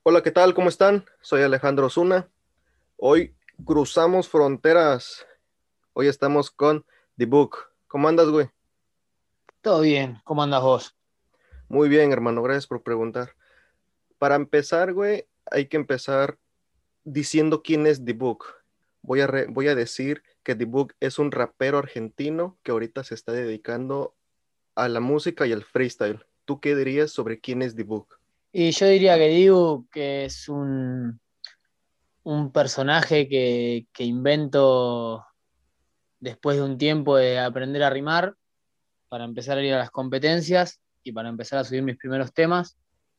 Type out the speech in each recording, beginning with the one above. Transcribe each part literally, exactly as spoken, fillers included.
Hola, ¿qué tal? ¿Cómo están? Soy Alejandro Zuna. Hoy cruzamos fronteras. Hoy estamos con The Book. ¿Cómo andas, güey? Todo bien, ¿cómo andas vos? Muy bien, hermano. Gracias por preguntar. Para empezar, güey, hay que empezar diciendo quién es The Book. Voy a, re- voy a decir que The Book es un rapero argentino que ahorita se está dedicando a la música y al freestyle. ¿Tú qué dirías sobre quién es The Book? Y yo diría que Dibu, que es un, un personaje que, que invento después de un tiempo de aprender a rimar, para empezar a ir a las competencias y para empezar a subir mis primeros temas.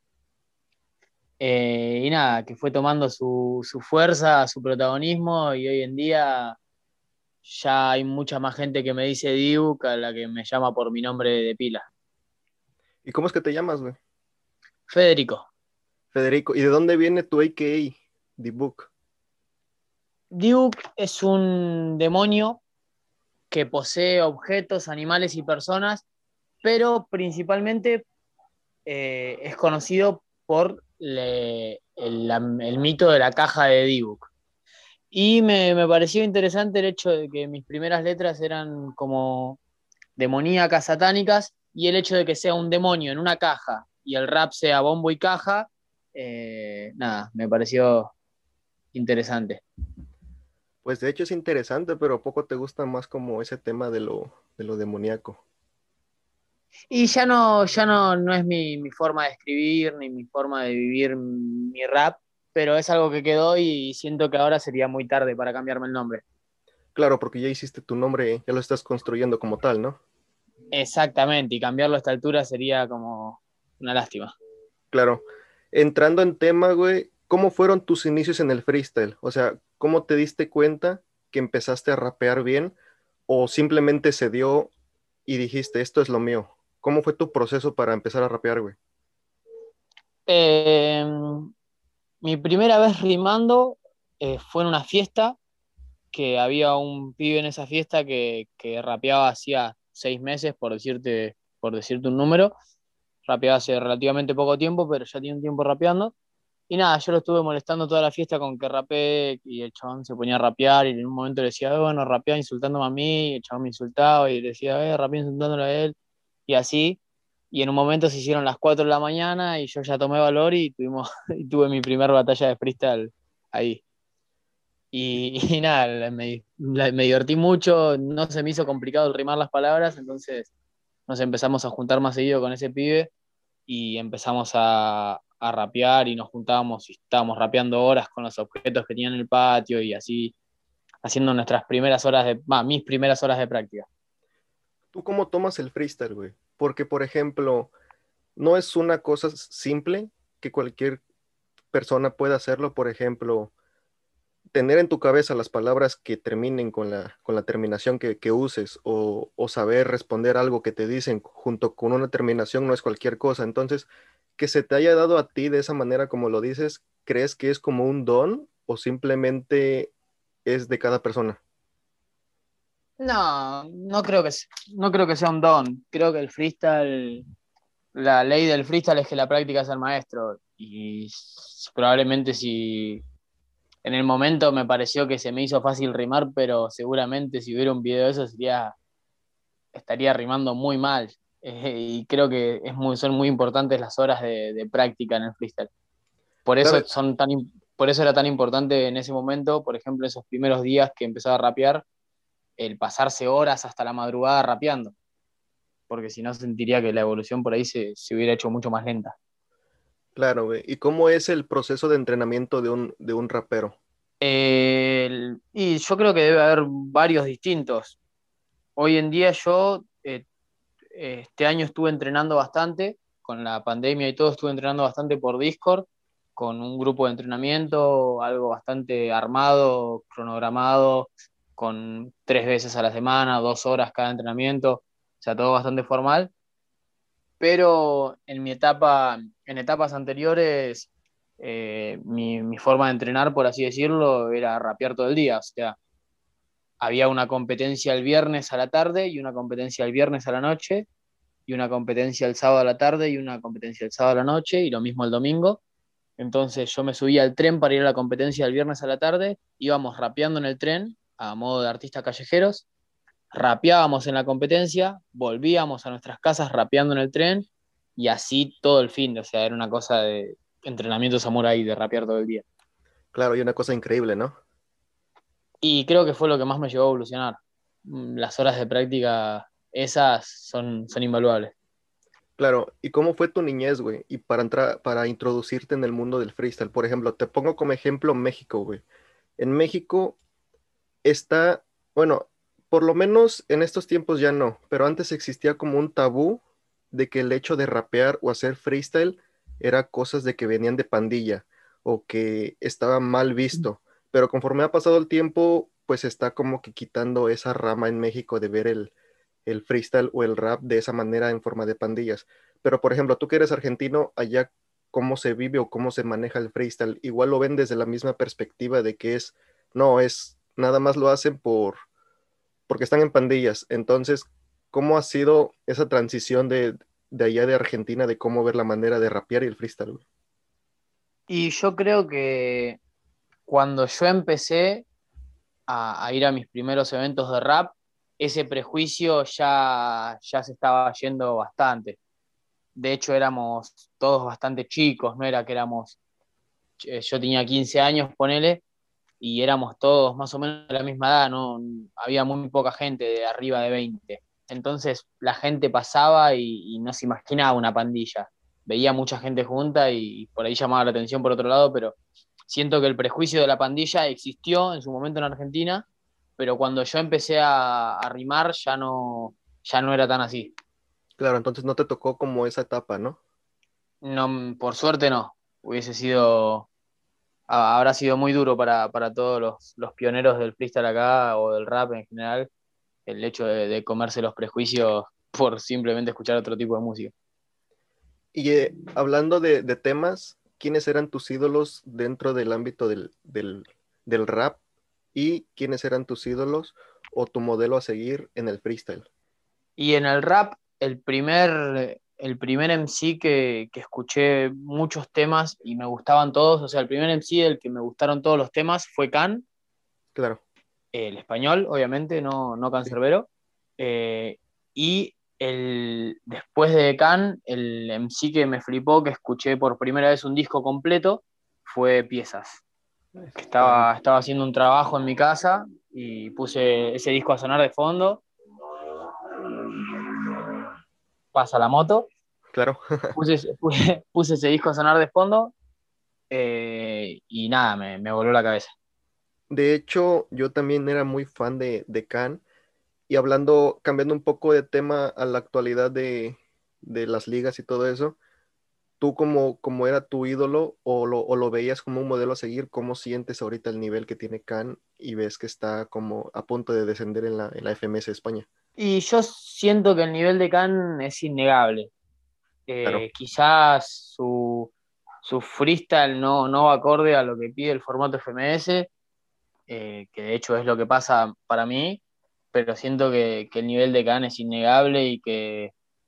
Eh, y nada, que fue tomando su, su fuerza, su protagonismo, y hoy en día ya hay mucha más gente que me dice Dibu que a la que me llama por mi nombre de pila. ¿Y cómo es que te llamas, güey? Federico. Federico. ¿Y de dónde viene tu A K A, The Book? Dibu es un demonio que posee objetos, animales y personas, pero principalmente eh, es conocido por le- el, la- el mito de la caja de Dibuk. Y me, me pareció interesante el hecho de que mis primeras letras eran como demoníacas, satánicas, y el hecho de que sea un demonio en una caja y el rap sea bombo y caja, eh, nada, me pareció interesante. Pues de hecho es interesante, pero ¿a poco te gusta más como ese tema de lo, de lo demoníaco? Y ya no, ya no, no es mi, mi forma de escribir ni mi forma de vivir mi rap, pero es algo que quedó y siento que ahora sería muy tarde para cambiarme el nombre. Claro, porque ya hiciste tu nombre, ya lo estás construyendo como tal, ¿no? Exactamente, y cambiarlo a esta altura sería como una lástima. Claro. Entrando en tema, güey, ¿cómo fueron tus inicios en el freestyle? O sea, ¿cómo te diste cuenta que empezaste a rapear bien o simplemente se dio y dijiste, esto es lo mío? ¿Cómo fue tu proceso para empezar a rapear, güey? Eh, Mi primera vez rimando eh, fue en una fiesta, que había un pibe en esa fiesta que, que rapeaba hacía seis meses, por decirte, por decirte un número. Rapeaba hace relativamente poco tiempo, pero ya tiene un tiempo rapeando. Y nada, yo lo estuve molestando toda la fiesta con que rapee, y el chabón se ponía a rapear, y en un momento le decía, "Eh, bueno, rapea insultándome a mí", y el chabón me insultaba, y le decía, eh, rapea insultándolo a él, y así. Y en un momento se hicieron las cuatro de la mañana, y yo ya tomé valor y, tuvimos, y tuve mi primera batalla de freestyle ahí. Y, y nada, me, la- me divertí mucho, no se me hizo complicado el rimar las palabras, entonces nos empezamos a juntar más seguido con ese pibe y empezamos a, a rapear y nos juntábamos y estábamos rapeando horas con los objetos que tenían en el patio y así haciendo nuestras primeras horas de, bah, mis primeras horas de práctica. ¿Tú cómo tomas el freestyle, güey? Porque, por ejemplo, no es una cosa simple que cualquier persona pueda hacerlo. Por ejemplo, tener en tu cabeza las palabras que terminen con la, con la terminación que, que uses o, o saber responder algo que te dicen junto con una terminación no es cualquier cosa. Entonces, que se te haya dado a ti de esa manera como lo dices, ¿crees que es como un don o simplemente es de cada persona? No, no creo que, se- no creo que sea un don. Creo que el freestyle, la ley del freestyle es que la práctica es el maestro. Y s- probablemente si en el momento me pareció que se me hizo fácil rimar, pero seguramente si hubiera un video de eso sería, estaría rimando muy mal. Eh, y creo que es muy, son muy importantes las horas de, de práctica en el freestyle. Por eso, ¿Sabes? son tan, por eso era tan importante en ese momento, por ejemplo, esos primeros días que empezaba a rapear, el pasarse horas hasta la madrugada rapeando, porque si no sentiría que la evolución por ahí se, se hubiera hecho mucho más lenta. Claro, güey. ¿Y cómo es el proceso de entrenamiento de un, de un rapero? El- y yo creo que debe haber varios distintos. Hoy en día yo, eh, este año estuve entrenando bastante, con la pandemia y todo, estuve entrenando bastante por Discord, con un grupo de entrenamiento, algo bastante armado, cronogramado, con tres veces a la semana, dos horas cada entrenamiento, o sea, todo bastante formal. Pero en mi etapa, en etapas anteriores, eh, mi, mi forma de entrenar, por así decirlo, era rapear todo el día. O sea, había una competencia el viernes a la tarde y una competencia el viernes a la noche y una competencia el sábado a la tarde y una competencia el sábado a la noche y lo mismo el domingo. Entonces yo me subía al tren para ir a la competencia el viernes a la tarde, íbamos rapeando en el tren a modo de artistas callejeros, rapeábamos en la competencia, volvíamos a nuestras casas rapeando en el tren y así todo el fin, o sea, era una cosa de entrenamiento samurái, de rapear todo el día. Claro, y una cosa increíble, ¿no? Y creo que fue lo que más me llevó a evolucionar. Mm, Las horas de práctica, esas son, son invaluables. Claro, ¿y cómo fue tu niñez, güey? Y para entrar, para introducirte en el mundo del freestyle, por ejemplo, te pongo como ejemplo México, güey. En México está, bueno, por lo menos en estos tiempos ya no, pero antes existía como un tabú de que el hecho de rapear o hacer freestyle era cosas de que venían de pandilla o que estaba mal visto. Pero conforme ha pasado el tiempo, pues está como que quitando esa rama en México de ver el, el freestyle o el rap de esa manera en forma de pandillas. Pero por ejemplo, tú que eres argentino, allá cómo se vive o cómo se maneja el freestyle, igual lo ven desde la misma perspectiva de que es, no, es, nada más lo hacen por, porque están en pandillas. Entonces, ¿cómo ha sido esa transición de, de allá de Argentina, de cómo ver la manera de rapear y el freestyle, güey? Y yo creo que cuando yo empecé a, a ir a mis primeros eventos de rap, ese prejuicio ya, ya se estaba yendo bastante. De hecho, éramos todos bastante chicos, no era que éramos, eh, yo tenía quince años, ponele, y éramos todos más o menos de la misma edad, no había muy poca gente de arriba de veinte. Entonces la gente pasaba y, y no se imaginaba una pandilla. Veía mucha gente junta y por ahí llamaba la atención por otro lado, pero siento que el prejuicio de la pandilla existió en su momento en Argentina, pero cuando yo empecé a, a rimar ya no, ya no era tan así. Claro, entonces no te tocó como esa etapa, ¿no? No, por suerte no. Hubiese sido, ha- habrá sido muy duro para, para todos los, los pioneros del freestyle acá o del rap en general, el hecho de, de comerse los prejuicios por simplemente escuchar otro tipo de música. Y eh, hablando de, de temas, ¿quiénes eran tus ídolos dentro del ámbito del, del, del rap? ¿Y quiénes eran tus ídolos o tu modelo a seguir en el freestyle? Y en el rap, el primer, el primer M C que, que escuché muchos temas y me gustaban todos, o sea, el primer M C del que me gustaron todos los temas fue Can, Claro, el español, obviamente, no, no sí. Cancerbero. Eh, y el, después de Can, el M C que me flipó, que escuché por primera vez un disco completo, fue Piezas. Que Ah, estaba, estaba haciendo un trabajo en mi casa y puse ese disco a sonar de fondo, pasa la moto, claro. puse, puse, puse ese disco a sonar de fondo eh, y nada, me, me voló la cabeza. De hecho, yo también era muy fan de, de Can. Y hablando, cambiando un poco de tema a la actualidad de, de las ligas y todo eso, tú como, como era tu ídolo o lo, o lo veías como un modelo a seguir, ¿cómo sientes ahorita el nivel que tiene Can y ves que está como a punto de descender en la, en la F M S de España? Y yo siento que el nivel de Can es innegable. Claro, Eh, quizás su, su freestyle no, no va acorde a lo que pide el formato F M S, eh, que de hecho es lo que pasa para mí, pero siento que, que el nivel de Can es innegable y que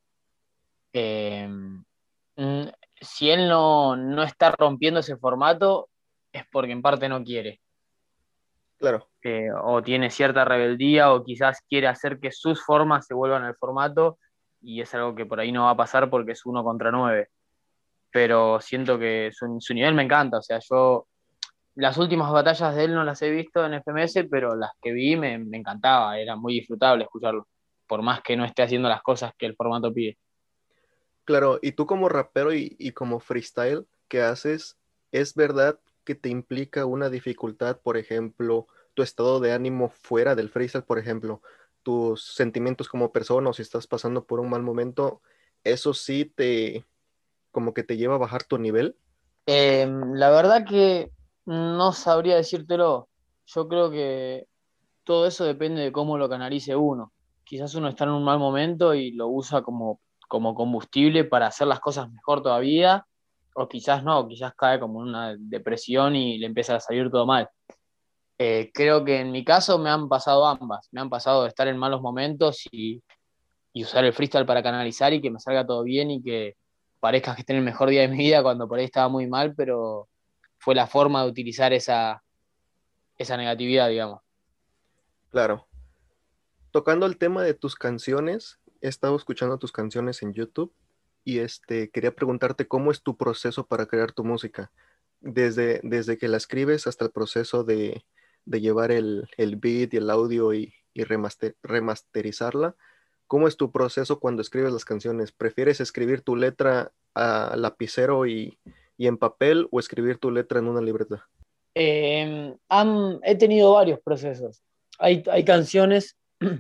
eh, mm, si él no, no está rompiendo ese formato es porque en parte no quiere, claro, eh, o tiene cierta rebeldía o quizás quiere hacer que sus formas se vuelvan al formato y es algo que por ahí no va a pasar porque es uno contra nueve. Pero siento que su, su nivel me encanta, o sea, yo las últimas batallas de él no las he visto en F M S, pero las que vi me, me encantaba, era muy disfrutable escucharlo, por más que no esté haciendo las cosas que el formato pide. claro. Y tú como rapero y, y como freestyle que haces, ¿es verdad que te implica una dificultad, por ejemplo, tu estado de ánimo fuera del freestyle, por ejemplo, tus sentimientos como persona o si estás pasando por un mal momento, eso sí te como que te lleva a bajar tu nivel? Eh, la verdad que no sabría decírtelo, yo creo que todo eso depende de cómo lo canalice uno. Quizás uno está en un mal momento y lo usa como, como combustible para hacer las cosas mejor todavía, o quizás no, quizás cae como en una depresión y le empieza a salir todo mal. Eh, creo que en mi caso me han pasado ambas, me han pasado de estar en malos momentos y, y usar el freestyle para canalizar y que me salga todo bien y que parezca que esté en el mejor día de mi vida cuando por ahí estaba muy mal, pero fue la forma de utilizar esa, esa negatividad, digamos. Claro. Tocando el tema de tus canciones, he estado escuchando tus canciones en YouTube y este, quería preguntarte cómo es tu proceso para crear tu música, desde, desde que la escribes hasta el proceso de, de llevar el, el beat y el audio y, y remaster- remasterizarla. ¿Cómo es tu proceso cuando escribes las canciones? ¿Prefieres escribir tu letra a lapicero y, y en papel o escribir tu letra en una libreta? Eh, han- he tenido varios procesos. Hay, hay canciones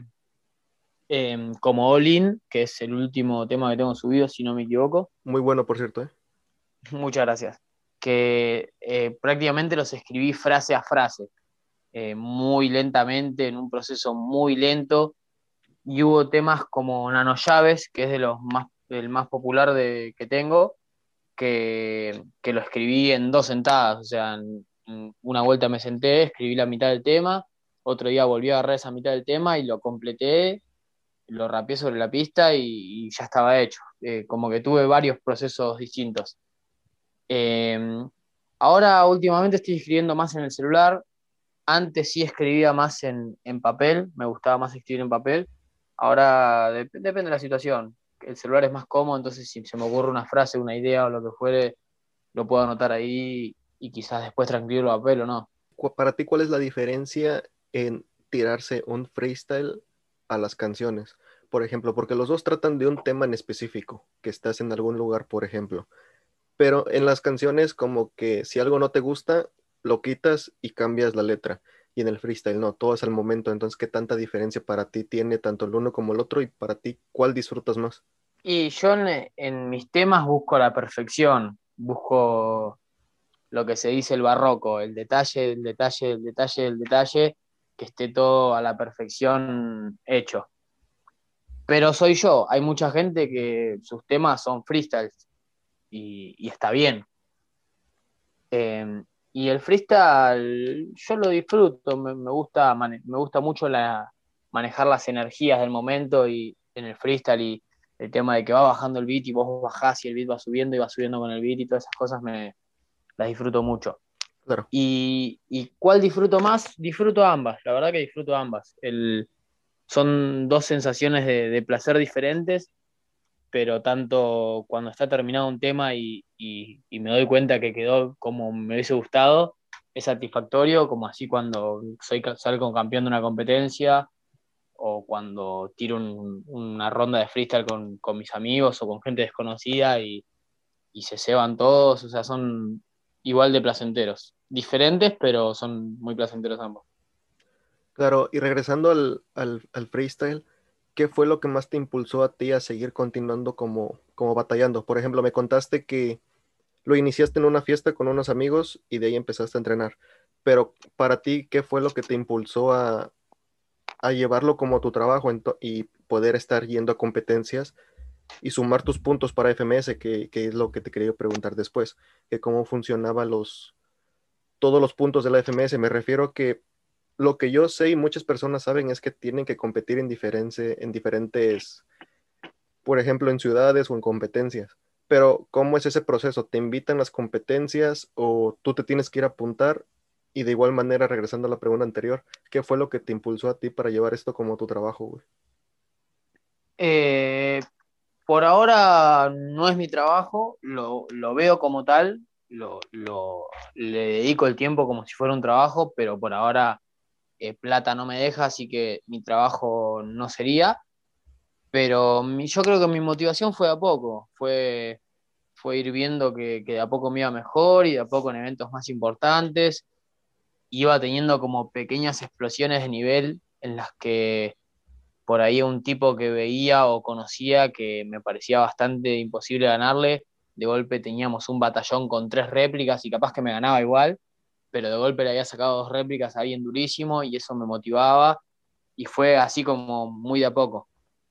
eh, como All In, que es el último tema que tengo subido, si no me equivoco. Muy bueno, por cierto, ¿eh? Muchas gracias. Que eh, prácticamente los escribí frase a frase, eh, muy lentamente, en un proceso muy lento. Y hubo temas como Nano Llaves, que es de los más, el más popular de, que tengo, que, que lo escribí en dos sentadas. O sea, en, en una vuelta me senté, escribí la mitad del tema, otro día volví a agarrar esa mitad del tema y lo completé, lo rapeé sobre la pista y, y ya estaba hecho. Eh, como que tuve varios procesos distintos. Eh, Ahora últimamente estoy escribiendo más en el celular. Antes sí escribía más en, en papel, me gustaba más escribir en papel. Ahora dep- depende de la situación. El celular es más cómodo, entonces si se me ocurre una frase, una idea o lo que fuere, lo puedo anotar ahí y quizás después transcribirlo a papel o no. cu- para ti, ¿cuál es la diferencia en tirarse un freestyle a las canciones? Por ejemplo, porque los dos tratan de un tema en específico, que estás en algún lugar, por ejemplo. Pero en las canciones, como que si algo no te gusta, lo quitas y cambias la letra. Y en el freestyle no, todo es al momento. Entonces, ¿qué tanta diferencia para ti tiene tanto el uno como el otro? Y para ti, ¿cuál disfrutas más? Y yo en, en mis temas busco la perfección, busco lo que se dice el barroco, el detalle, el detalle, el detalle, el detalle, que esté todo a la perfección hecho. Pero soy yo, hay mucha gente que sus temas son freestyles y, y está bien. Eh, y el freestyle yo lo disfruto, me, me gusta, mane- me gusta mucho la, manejar las energías del momento y en el freestyle y el tema de que va bajando el beat y vos bajás y el beat va subiendo y va subiendo con el beat y todas esas cosas me las disfruto mucho. Claro, Y, y ¿cuál disfruto más? Disfruto ambas, la verdad que disfruto ambas. El, son dos sensaciones de, de placer diferentes, pero tanto cuando está terminado un tema y, y, y me doy cuenta que quedó como me hubiese gustado, es satisfactorio, como así cuando soy, salgo campeón de una competencia o cuando tiro un, una ronda de freestyle con, con, mis amigos o con gente desconocida y, y se ceban todos, o sea, son igual de placenteros, diferentes, pero son muy placenteros ambos. claro. Y regresando al, al, al freestyle, ¿qué fue lo que más te impulsó a ti a seguir continuando como, como batallando? Por ejemplo, me contaste que lo iniciaste en una fiesta con unos amigos y de ahí empezaste a entrenar. Pero para ti, ¿qué fue lo que te impulsó a, a llevarlo como tu trabajo ento- y poder estar yendo a competencias y sumar tus puntos para F M S, que, que es lo que te quería preguntar después, que cómo funcionaban los, todos los puntos de la F M S? Me refiero a que lo que yo sé y muchas personas saben es que tienen que competir en, diferente, en diferentes, por ejemplo, en ciudades o en competencias. Pero, ¿cómo es ese proceso? ¿Te invitan las competencias o tú te tienes que ir a apuntar? Y de igual manera, regresando a la pregunta anterior, ¿qué fue lo que te impulsó a ti para llevar esto como tu trabajo, güey? Eh, por ahora no es mi trabajo, lo, lo veo como tal, lo, lo, le dedico el tiempo como si fuera un trabajo, pero por ahora eh, plata no me deja, así que mi trabajo no sería. Pero mi, yo creo que mi motivación fue de a poco, fue, fue ir viendo que, que de a poco me iba mejor y de a poco en eventos más importantes iba teniendo como pequeñas explosiones de nivel en las que por ahí un tipo que veía o conocía que me parecía bastante imposible ganarle, de golpe teníamos un batallón con tres réplicas y capaz que me ganaba igual, pero de golpe le había sacado dos réplicas a alguien durísimo y eso me motivaba y fue así como muy de a poco.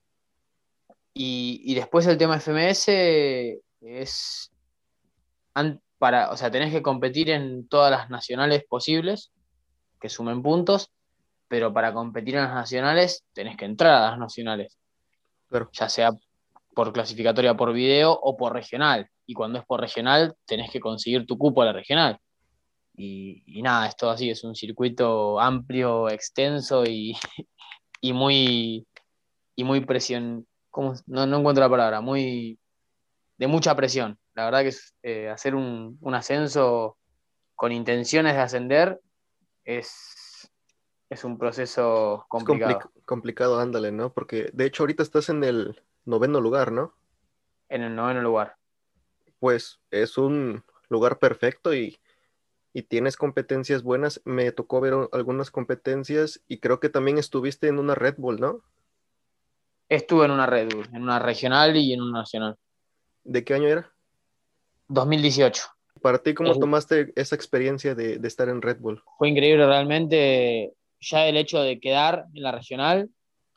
Y, y después el tema F M S es para, o sea, tenés que competir en todas las nacionales posibles que sumen puntos, pero para competir en las nacionales tenés que entrar a las nacionales, Claro, ya sea por clasificatoria por video o por regional. Y cuando es por regional, tenés que conseguir tu cupo a la regional. Y, y nada, es todo así, es un circuito amplio, extenso y, y muy, y muy presión, ¿cómo? No, no encuentro la palabra, muy de mucha presión. La verdad que es, eh, hacer un, un ascenso con intenciones de ascender es, es un proceso Es compli- complicado. complicado, ándale, ¿no? Porque de hecho ahorita estás en el noveno lugar, ¿no? En el noveno lugar. Pues es un lugar perfecto y, y tienes competencias buenas. Me tocó ver o- algunas competencias y creo que también estuviste en una Red Bull, ¿no? Estuve en una Red Bull, en una regional y en una nacional. ¿De qué año era? dos mil dieciocho. Para ti, ¿cómo Es- tomaste esa experiencia de, de estar en Red Bull? Fue increíble realmente ya el hecho de quedar en la regional.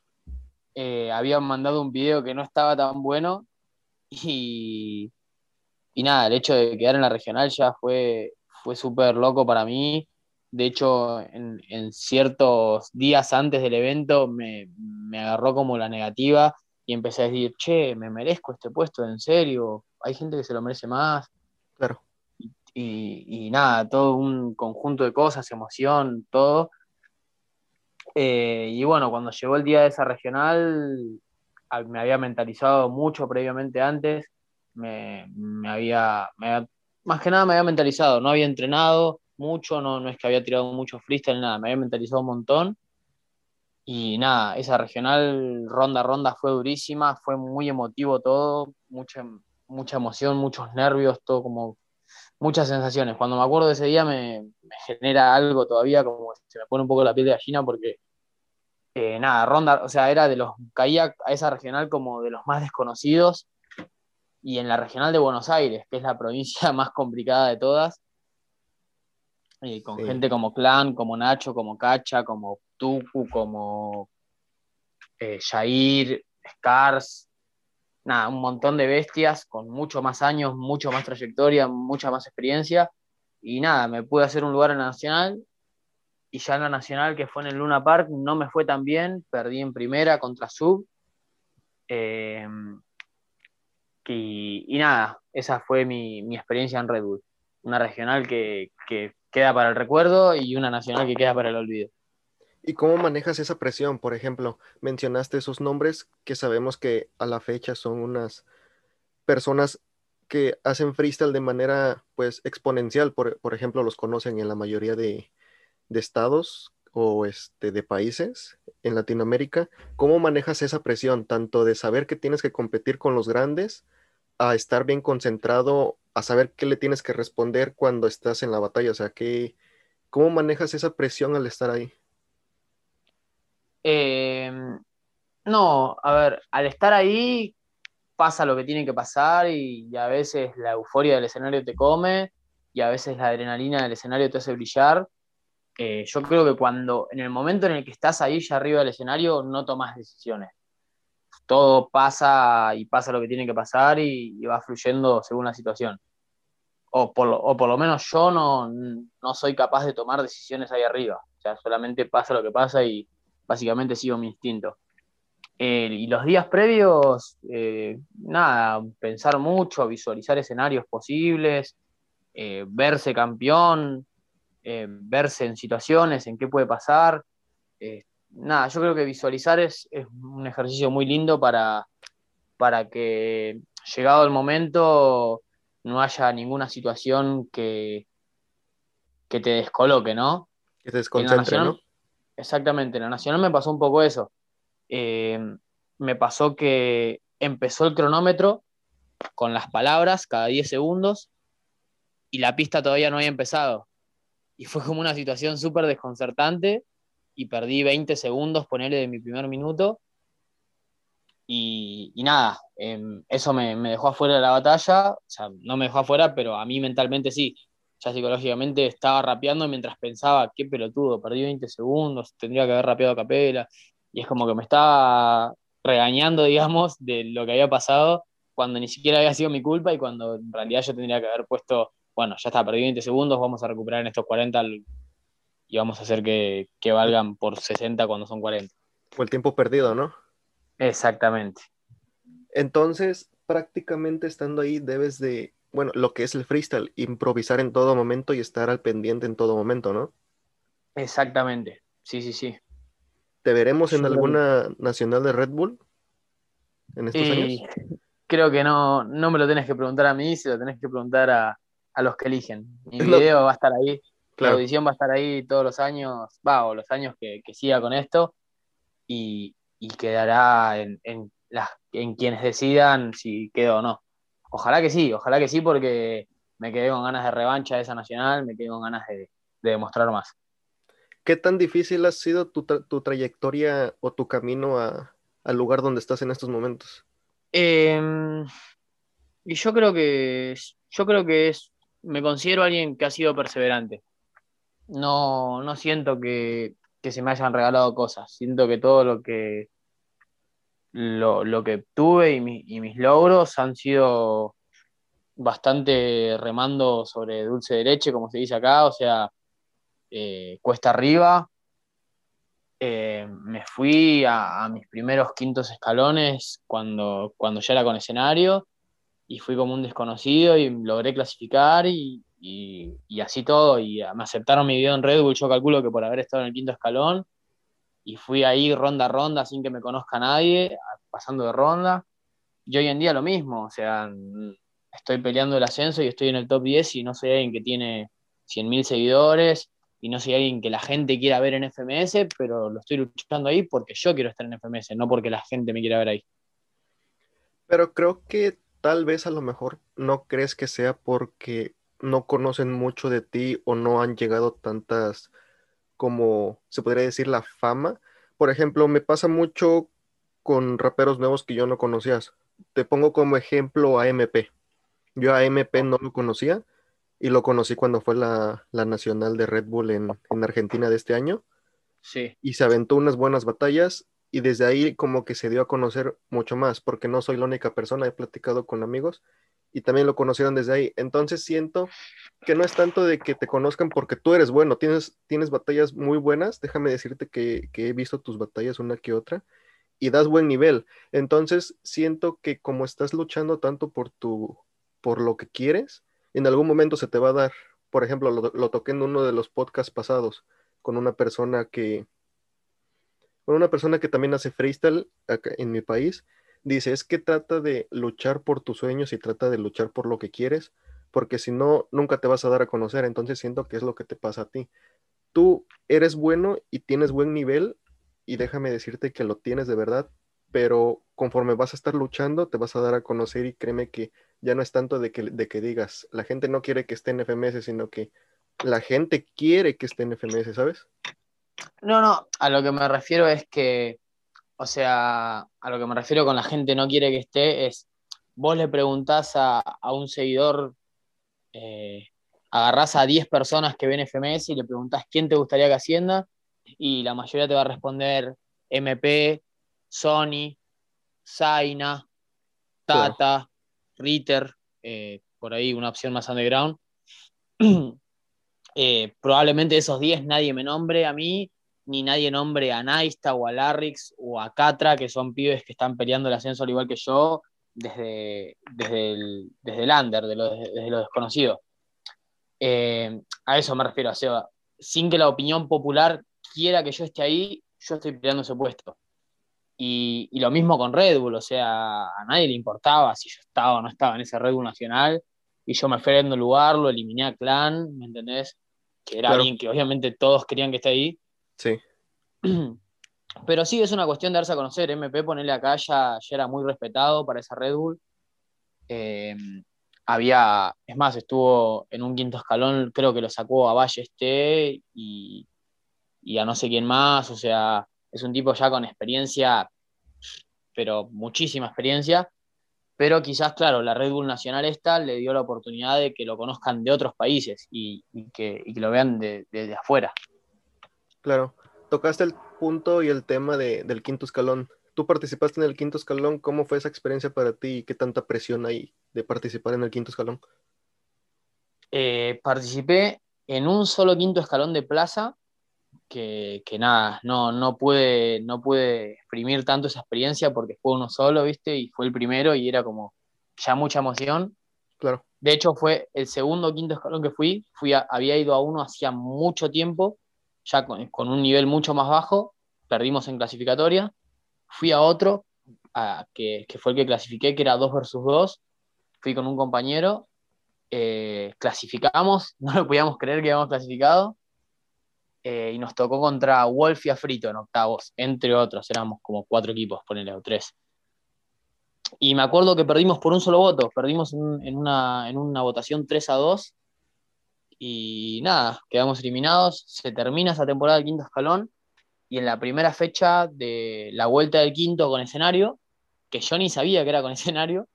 Eh, habían mandado un video que no estaba tan bueno y, y nada, el hecho de quedar en la regional ya fue, fue súper loco para mí. De hecho, en, en ciertos días antes del evento me, me agarró como la negativa y empecé a decir, che, me merezco este puesto, en serio, hay gente que se lo merece más. Claro, Y, y nada, todo un conjunto de cosas, emoción, todo. Eh, y bueno, cuando llegó el día de esa regional, a- me había mentalizado mucho previamente antes, me, me había, me había- más que nada me había mentalizado, no había entrenado mucho, no, no es que había tirado mucho freestyle, nada, me había mentalizado un montón. Y nada, esa regional ronda a ronda fue durísima, fue muy emotivo todo, mucha, mucha emoción, muchos nervios, todo como muchas sensaciones. Cuando me acuerdo de ese día me, me genera algo todavía, como se me pone un poco la piel de gallina porque eh, nada, ronda, o sea, era de los, caía a esa regional como de los más desconocidos y en la regional de Buenos Aires, que es la provincia más complicada de todas, eh, con sí. gente como Clan, como Nacho, como Cacha, como Tucu, como eh, Jair, Scars, nada, un montón de bestias con mucho más años, mucho más trayectoria, mucha más experiencia y nada, me pude hacer un lugar en la Nacional y ya en la Nacional, que fue en el Luna Park, no me fue tan bien, perdí en primera contra Sub. Eh, y, y, nada, esa fue mi, mi, experiencia en Red Bull. Una regional que, que, queda para el recuerdo y una nacional que queda para el olvido. ¿Y cómo manejas esa presión? Por ejemplo, mencionaste esos nombres que sabemos que a la fecha son unas personas que hacen freestyle de manera pues exponencial. Por, por ejemplo, los conocen en la mayoría de, de estados o este, de países en Latinoamérica. ¿Cómo manejas esa presión, tanto de saber que tienes que competir con los grandes, a estar bien concentrado, a saber qué le tienes que responder cuando estás en la batalla? O sea, ¿qué, cómo manejas esa presión al estar ahí? Eh, no, a ver, al estar ahí pasa lo que tiene que pasar y, y a veces la euforia del escenario te come y a veces la adrenalina del escenario te hace brillar. Eh, yo creo que cuando, en el momento en el que estás ahí ya arriba del escenario, no tomas decisiones. Todo pasa y pasa lo que tiene que pasar y, y va fluyendo según la situación. O por, lo, o por lo menos yo no, no soy capaz de tomar decisiones ahí arriba. O sea, solamente pasa lo que pasa y básicamente sigo mi instinto. Eh, y los días previos, eh, nada, pensar mucho, visualizar escenarios posibles, eh, verse campeón, eh, verse en situaciones, en qué puede pasar. Eh, nada, yo creo que visualizar es, es un ejercicio muy lindo para, para que llegado el momento no haya ninguna situación que, que te descoloque, ¿no? Que te En la desconcentre, ¿no? Nacional, exactamente, en la Nacional me pasó un poco eso. Eh, me pasó que empezó el cronómetro con las palabras cada diez segundos y la pista todavía no había empezado. Y fue como una situación súper desconcertante y perdí veinte segundos, ponerle de mi primer minuto. Y, y nada, eh, eso me, me, dejó afuera de la batalla, o sea, no me dejó afuera, pero a mí mentalmente sí. Ya psicológicamente estaba rapeando mientras pensaba, qué pelotudo, perdí veinte segundos, tendría que haber rapeado a capela. Y es como que me estaba regañando, digamos, de lo que había pasado cuando ni siquiera había sido mi culpa y cuando en realidad yo tendría que haber puesto, bueno, ya está, perdí veinte segundos, vamos a recuperar en estos cuarenta y vamos a hacer que, que valgan por sesenta cuando son cuarenta. O el tiempo perdido, ¿no? Exactamente. Entonces, prácticamente estando ahí, debes de, bueno, lo que es el freestyle, improvisar en todo momento y estar al pendiente en todo momento, ¿no? Exactamente, sí, sí, sí. ¿Te veremos en Yo creo que... alguna nacional de Red Bull en estos Y años? creo que no, no me lo tenés que preguntar a mí, se lo tenés que preguntar a, a los que eligen. Mi No, video va a estar ahí, mi claro. audición va a estar ahí todos los años, va, o los años que, que siga con esto, y, y quedará en, en, las, en quienes decidan si quedo o no. Ojalá que sí, ojalá que sí, porque me quedé con ganas de revancha de esa nacional, me quedé con ganas de, de demostrar más. ¿Qué tan difícil ha sido tu, tra- tu trayectoria o tu camino a- al lugar donde estás en estos momentos? Eh, y yo creo que es- yo creo que es, me considero alguien que ha sido perseverante. No, no siento que, que se me hayan regalado cosas. Siento que todo lo que lo, lo que tuve y, mi- y mis logros han sido bastante remando sobre dulce de leche, como se dice acá, o sea, eh, cuesta arriba. Eh, me fui a, a mis primeros quintos escalones cuando, cuando ya era con escenario y fui como un desconocido y logré clasificar y, y, y así todo. Y me aceptaron mi video en Red Bull, yo calculo que por haber estado en el quinto escalón. Y fui ahí ronda a ronda sin que me conozca nadie, pasando de ronda. Y hoy en día lo mismo, o sea, estoy peleando el ascenso y estoy en el top diez y no soy alguien que tiene cien mil seguidores y no soy alguien que la gente quiera ver en F M S, pero lo estoy luchando ahí porque yo quiero estar en F M S, no porque la gente me quiera ver ahí. Pero creo que tal vez a lo mejor no crees que sea porque no conocen mucho de ti o no han llegado tantas, como se podría decir, la fama. Por ejemplo, me pasa mucho con raperos nuevos que yo no conocías. Te pongo como ejemplo a M P. Yo a M P no lo conocía y lo conocí cuando fue la, la nacional de Red Bull en, en Argentina de este año Sí. y se aventó unas buenas batallas y desde ahí como que se dio a conocer mucho más, porque no soy la única persona, he platicado con amigos y también lo conocieron desde ahí. Entonces siento que no es tanto de que te conozcan porque tú eres bueno, tienes, tienes batallas muy buenas, déjame decirte que, que he visto tus batallas una que otra y das buen nivel. Entonces siento que como estás luchando tanto por tu, por lo que quieres, en algún momento se te va a dar. Por ejemplo, lo, lo toqué en uno de los podcasts pasados con una persona que bueno, una persona que también hace freestyle acá en mi país, dice, es que trata de luchar por tus sueños y trata de luchar por lo que quieres, porque si no, nunca te vas a dar a conocer. Entonces siento que es lo que te pasa a ti. Tú eres bueno y tienes buen nivel y déjame decirte que lo tienes de verdad, pero conforme vas a estar luchando, te vas a dar a conocer y créeme que ya no es tanto de que, de que digas, la gente no quiere que esté en F M S, sino que la gente quiere que esté en F M S, ¿sabes? No, no, a lo que me refiero es que, o sea, a lo que me refiero con la gente no quiere que esté es, vos le preguntás a, a un seguidor, eh, agarrás a diez personas que ven F M S y le preguntás quién te gustaría que ascienda y la mayoría te va a responder M P, Sony, Zaina, Claro. Tata, Ritter, eh, por ahí una opción más underground. Eh, probablemente esos diez nadie me nombre a mí, ni nadie nombre a Naista o a Larrix o a Catra, que son pibes que están peleando el ascenso al igual que yo desde, desde, el, desde el under, de lo, desde lo desconocido. Eh, a eso me refiero, a Seba. Sin que la opinión popular quiera que yo esté ahí, yo estoy peleando ese puesto. Y, y, lo mismo con Red Bull, o sea, a nadie le importaba si yo estaba o no estaba en ese Red Bull nacional. Y yo me fui a un lugar, lo eliminé a Clan, ¿me entendés? Que era Claro, alguien que obviamente todos querían que esté ahí. sí. Pero sí, es una cuestión de darse a conocer. M P, ponerle acá, ya, ya era muy respetado para esa Red Bull. Eh, había, es más, estuvo en un quinto escalón, creo que lo sacó a Balleste y, y a no sé quién más. O sea, es un tipo ya con experiencia, pero muchísima experiencia. Pero quizás, claro, la Red Bull Nacional esta le dio la oportunidad de que lo conozcan de otros países y, y, que, y que, lo vean de, de, de afuera. Claro, tocaste el punto y el tema de, del quinto escalón. Tú participaste en el quinto escalón, ¿cómo fue esa experiencia para ti y qué tanta presión hay de participar en el quinto escalón? Eh, participé en un solo quinto escalón de plaza que, que nada, no, no pude, no pude exprimir tanto esa experiencia porque fue uno solo, ¿viste? Y fue el primero y era como ya mucha emoción. Claro. De hecho, fue el segundo o quinto escalón que fui, fui a- había ido a uno hacía mucho tiempo, ya con, con un nivel mucho más bajo, perdimos en clasificatoria, fui a otro, a- que, que fue el que clasifiqué, que era dos versus dos, fui con un compañero, eh, clasificamos, no lo podíamos creer que habíamos clasificado, eh, y nos tocó contra Wolf y Afrito en octavos, entre otros, éramos como cuatro equipos, ponele, o tres. Y me acuerdo que perdimos por un solo voto, perdimos en, en una, en una votación tres a dos y nada, quedamos eliminados, se termina esa temporada del quinto escalón y en la primera fecha de la vuelta del quinto con escenario, que yo ni sabía que era con escenario,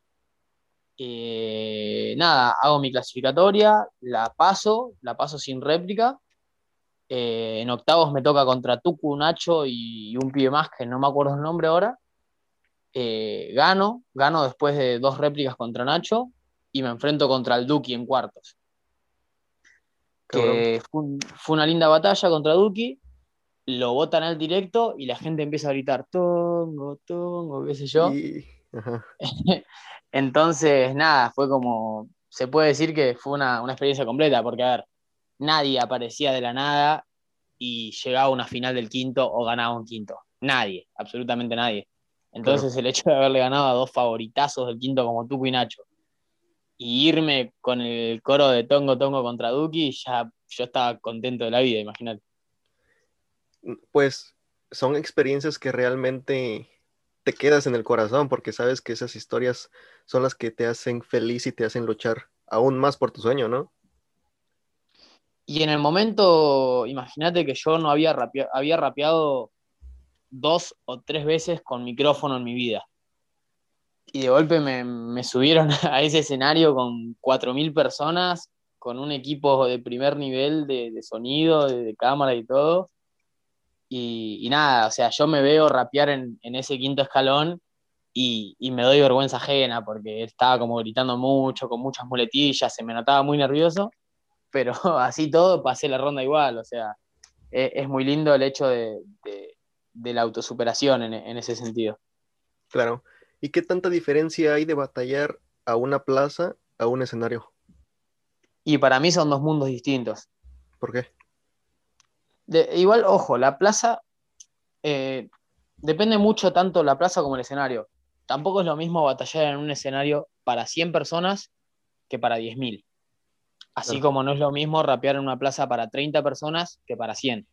eh, nada, hago mi clasificatoria, la paso, la paso sin réplica. Eh, en octavos me toca contra Tucu, Nacho y, y un pibe más que no me acuerdo el nombre ahora. Eh, gano, gano después de dos réplicas contra Nacho y me enfrento contra el Duki en cuartos. Cabrón. Que fue, un- fue una linda batalla contra Duki, lo botan al directo y la gente empieza a gritar Tongo, Tongo, qué sé yo. Y, ajá, Entonces, nada, fue como, se puede decir que fue una, una experiencia completa, porque a ver, nadie aparecía de la nada y llegaba a una final del quinto o ganaba un quinto. Nadie, absolutamente nadie. claro. Entonces el hecho de haberle ganado a dos favoritazos del quinto como Tuco y Nacho y irme con el coro de Tongo Tongo contra Duki, ya yo estaba contento de la vida, imagínate. Pues son experiencias que realmente te quedas en el corazón porque sabes que esas historias son las que te hacen feliz y te hacen luchar aún más por tu sueño, ¿no? Y en el momento, imagínate que yo no había rapeado, había rapeado dos o tres veces con micrófono en mi vida. Y de golpe me, me subieron a ese escenario con cuatro mil personas, con un equipo de primer nivel de, de sonido, de, de, cámara y todo. Y, y, nada, o sea, yo me veo rapear en, en ese quinto escalón y, y, me doy vergüenza ajena porque estaba como gritando mucho, con muchas muletillas, se me notaba muy nervioso, pero así todo pasé la ronda igual, o sea, es, es muy lindo el hecho de, de, de la autosuperación en, en ese sentido. Claro. ¿Y qué tanta diferencia hay de batallar a una plaza a un escenario? Y para mí son dos mundos distintos. ¿Por qué? De, igual, ojo, la plaza eh, depende mucho tanto la plaza como el escenario. Tampoco es lo mismo batallar en un escenario para cien personas que para diez mil. Así Claro. como no es lo mismo rapear en una plaza para treinta personas que para cien.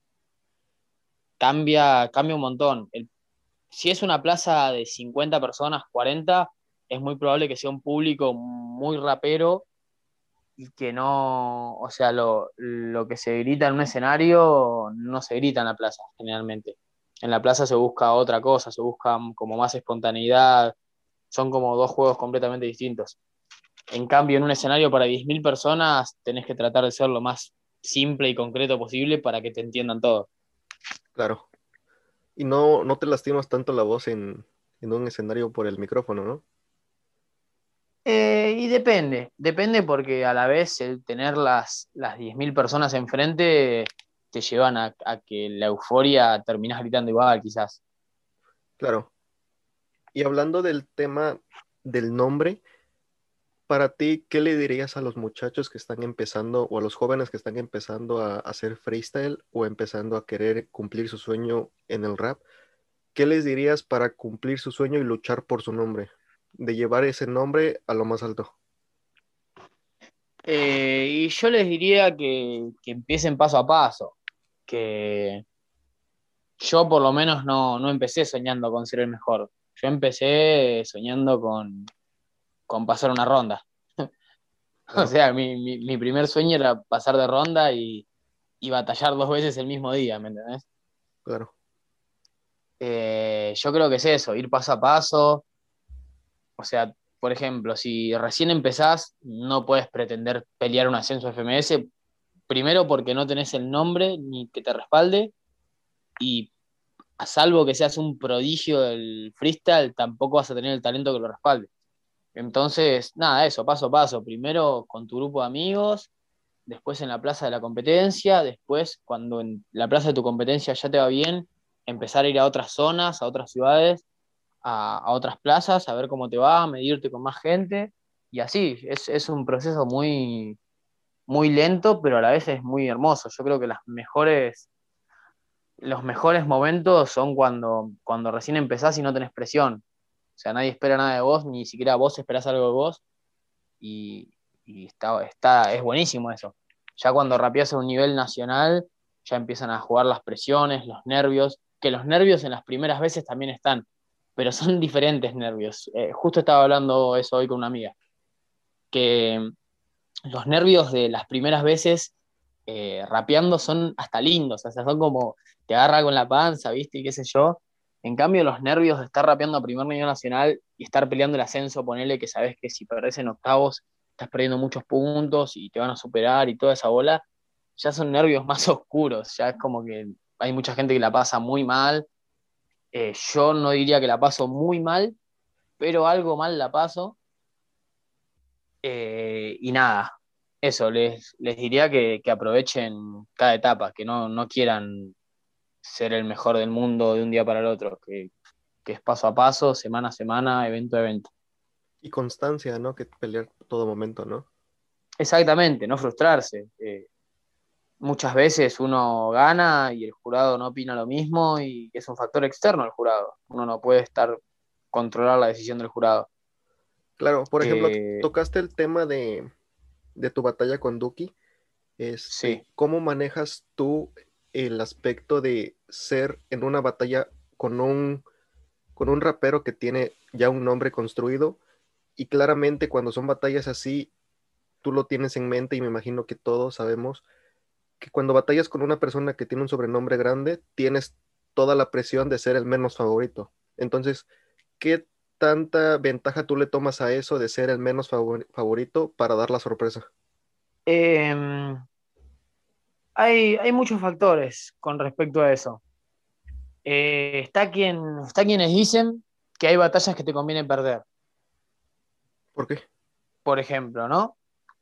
Cambia, cambia un montón. El, si es una plaza de cincuenta personas, cuarenta, es muy probable que sea un público muy rapero y que no, o sea, lo, lo que se grita en un escenario no se grita en la plaza, generalmente. En la plaza se busca otra cosa, se busca como más espontaneidad, son como dos juegos completamente distintos. En cambio, en un escenario para diez mil personas tenés que tratar de ser lo más simple y concreto posible para que te entiendan todo. Claro. Y no, no te lastimas tanto la voz en, en un escenario por el micrófono, ¿no? Eh, y depende, depende porque a la vez el tener las, las diez mil personas enfrente te llevan a, a que la euforia terminás gritando igual, quizás. Claro. Y hablando del tema del nombre, para ti, ¿qué le dirías a los muchachos que están empezando o a los jóvenes que están empezando a hacer freestyle o empezando a querer cumplir su sueño en el rap? ¿Qué les dirías para cumplir su sueño y luchar por su nombre? De llevar ese nombre a lo más alto. Eh, y yo les diría que, que empiecen paso a paso, que yo por lo menos no, no empecé soñando con ser el mejor. Yo empecé soñando con, con pasar una ronda. O Claro, sea, mi, mi, mi primer sueño era pasar de ronda y, y batallar dos veces el mismo día, ¿me entendés? claro, Eh, yo creo que es eso, ir paso a paso. O sea, por ejemplo, si recién empezás, no puedes pretender pelear un ascenso F M S, primero porque no tenés el nombre ni que te respalde, y a salvo que seas un prodigio del freestyle, tampoco vas a tener el talento que lo respalde. Entonces, nada, eso, paso a paso. Primero con tu grupo de amigos, después en la plaza de la competencia, después cuando en la plaza de tu competencia ya te va bien, empezar a ir a otras zonas, a otras ciudades, a, a otras plazas, a ver cómo te va, a medirte con más gente, y así, es, es un proceso muy, muy lento, pero a la vez es muy hermoso. Yo creo que las mejores, los mejores momentos son cuando, cuando recién empezás y no tenés presión. O sea, nadie espera nada de vos, ni siquiera vos esperás algo de vos, y, y está, está, es buenísimo eso. Ya cuando rapeás a un nivel nacional, ya empiezan a jugar las presiones, los nervios, que los nervios en las primeras veces también están, pero son diferentes nervios. Eh, justo estaba hablando eso hoy con una amiga, que los nervios de las primeras veces eh, rapeando son hasta lindos, o sea, son como, te agarra con la panza, ¿viste? Y qué sé yo. En cambio, los nervios de estar rapeando a primer nivel nacional y estar peleando el ascenso, ponele que sabes que si perdés en octavos, estás perdiendo muchos puntos y te van a superar y toda esa bola, ya son nervios más oscuros, ya es como que hay mucha gente que la pasa muy mal. Eh, yo no diría que la paso muy mal, pero algo mal la paso. Eh, y nada, eso, les, les diría que, que aprovechen cada etapa, que no, no quieran ser el mejor del mundo de un día para el otro, que, que es paso a paso, semana a semana, evento a evento. Y constancia, ¿no? Que pelear todo momento, ¿no? Exactamente, no frustrarse. Eh, muchas veces uno gana y el jurado no opina lo mismo y es un factor externo al jurado. Uno no puede estar controlar la decisión del jurado. Claro, por ejemplo, Que tocaste el tema de, de tu batalla con Duki. Este, sí. ¿cómo manejas tú el aspecto de ser en una batalla con un, con un rapero que tiene ya un nombre construido? Y claramente cuando son batallas así, tú lo tienes en mente y me imagino que todos sabemos que cuando batallas con una persona que tiene un sobrenombre grande, tienes toda la presión de ser el menos favorito. Entonces, ¿qué tanta ventaja tú le tomas a eso de ser el menos favor- favorito para dar la sorpresa? Eh, hay, hay muchos factores con respecto a eso. Eh, está, quien, está quienes dicen que hay batallas que te conviene perder. ¿Por qué? Por ejemplo, ¿no?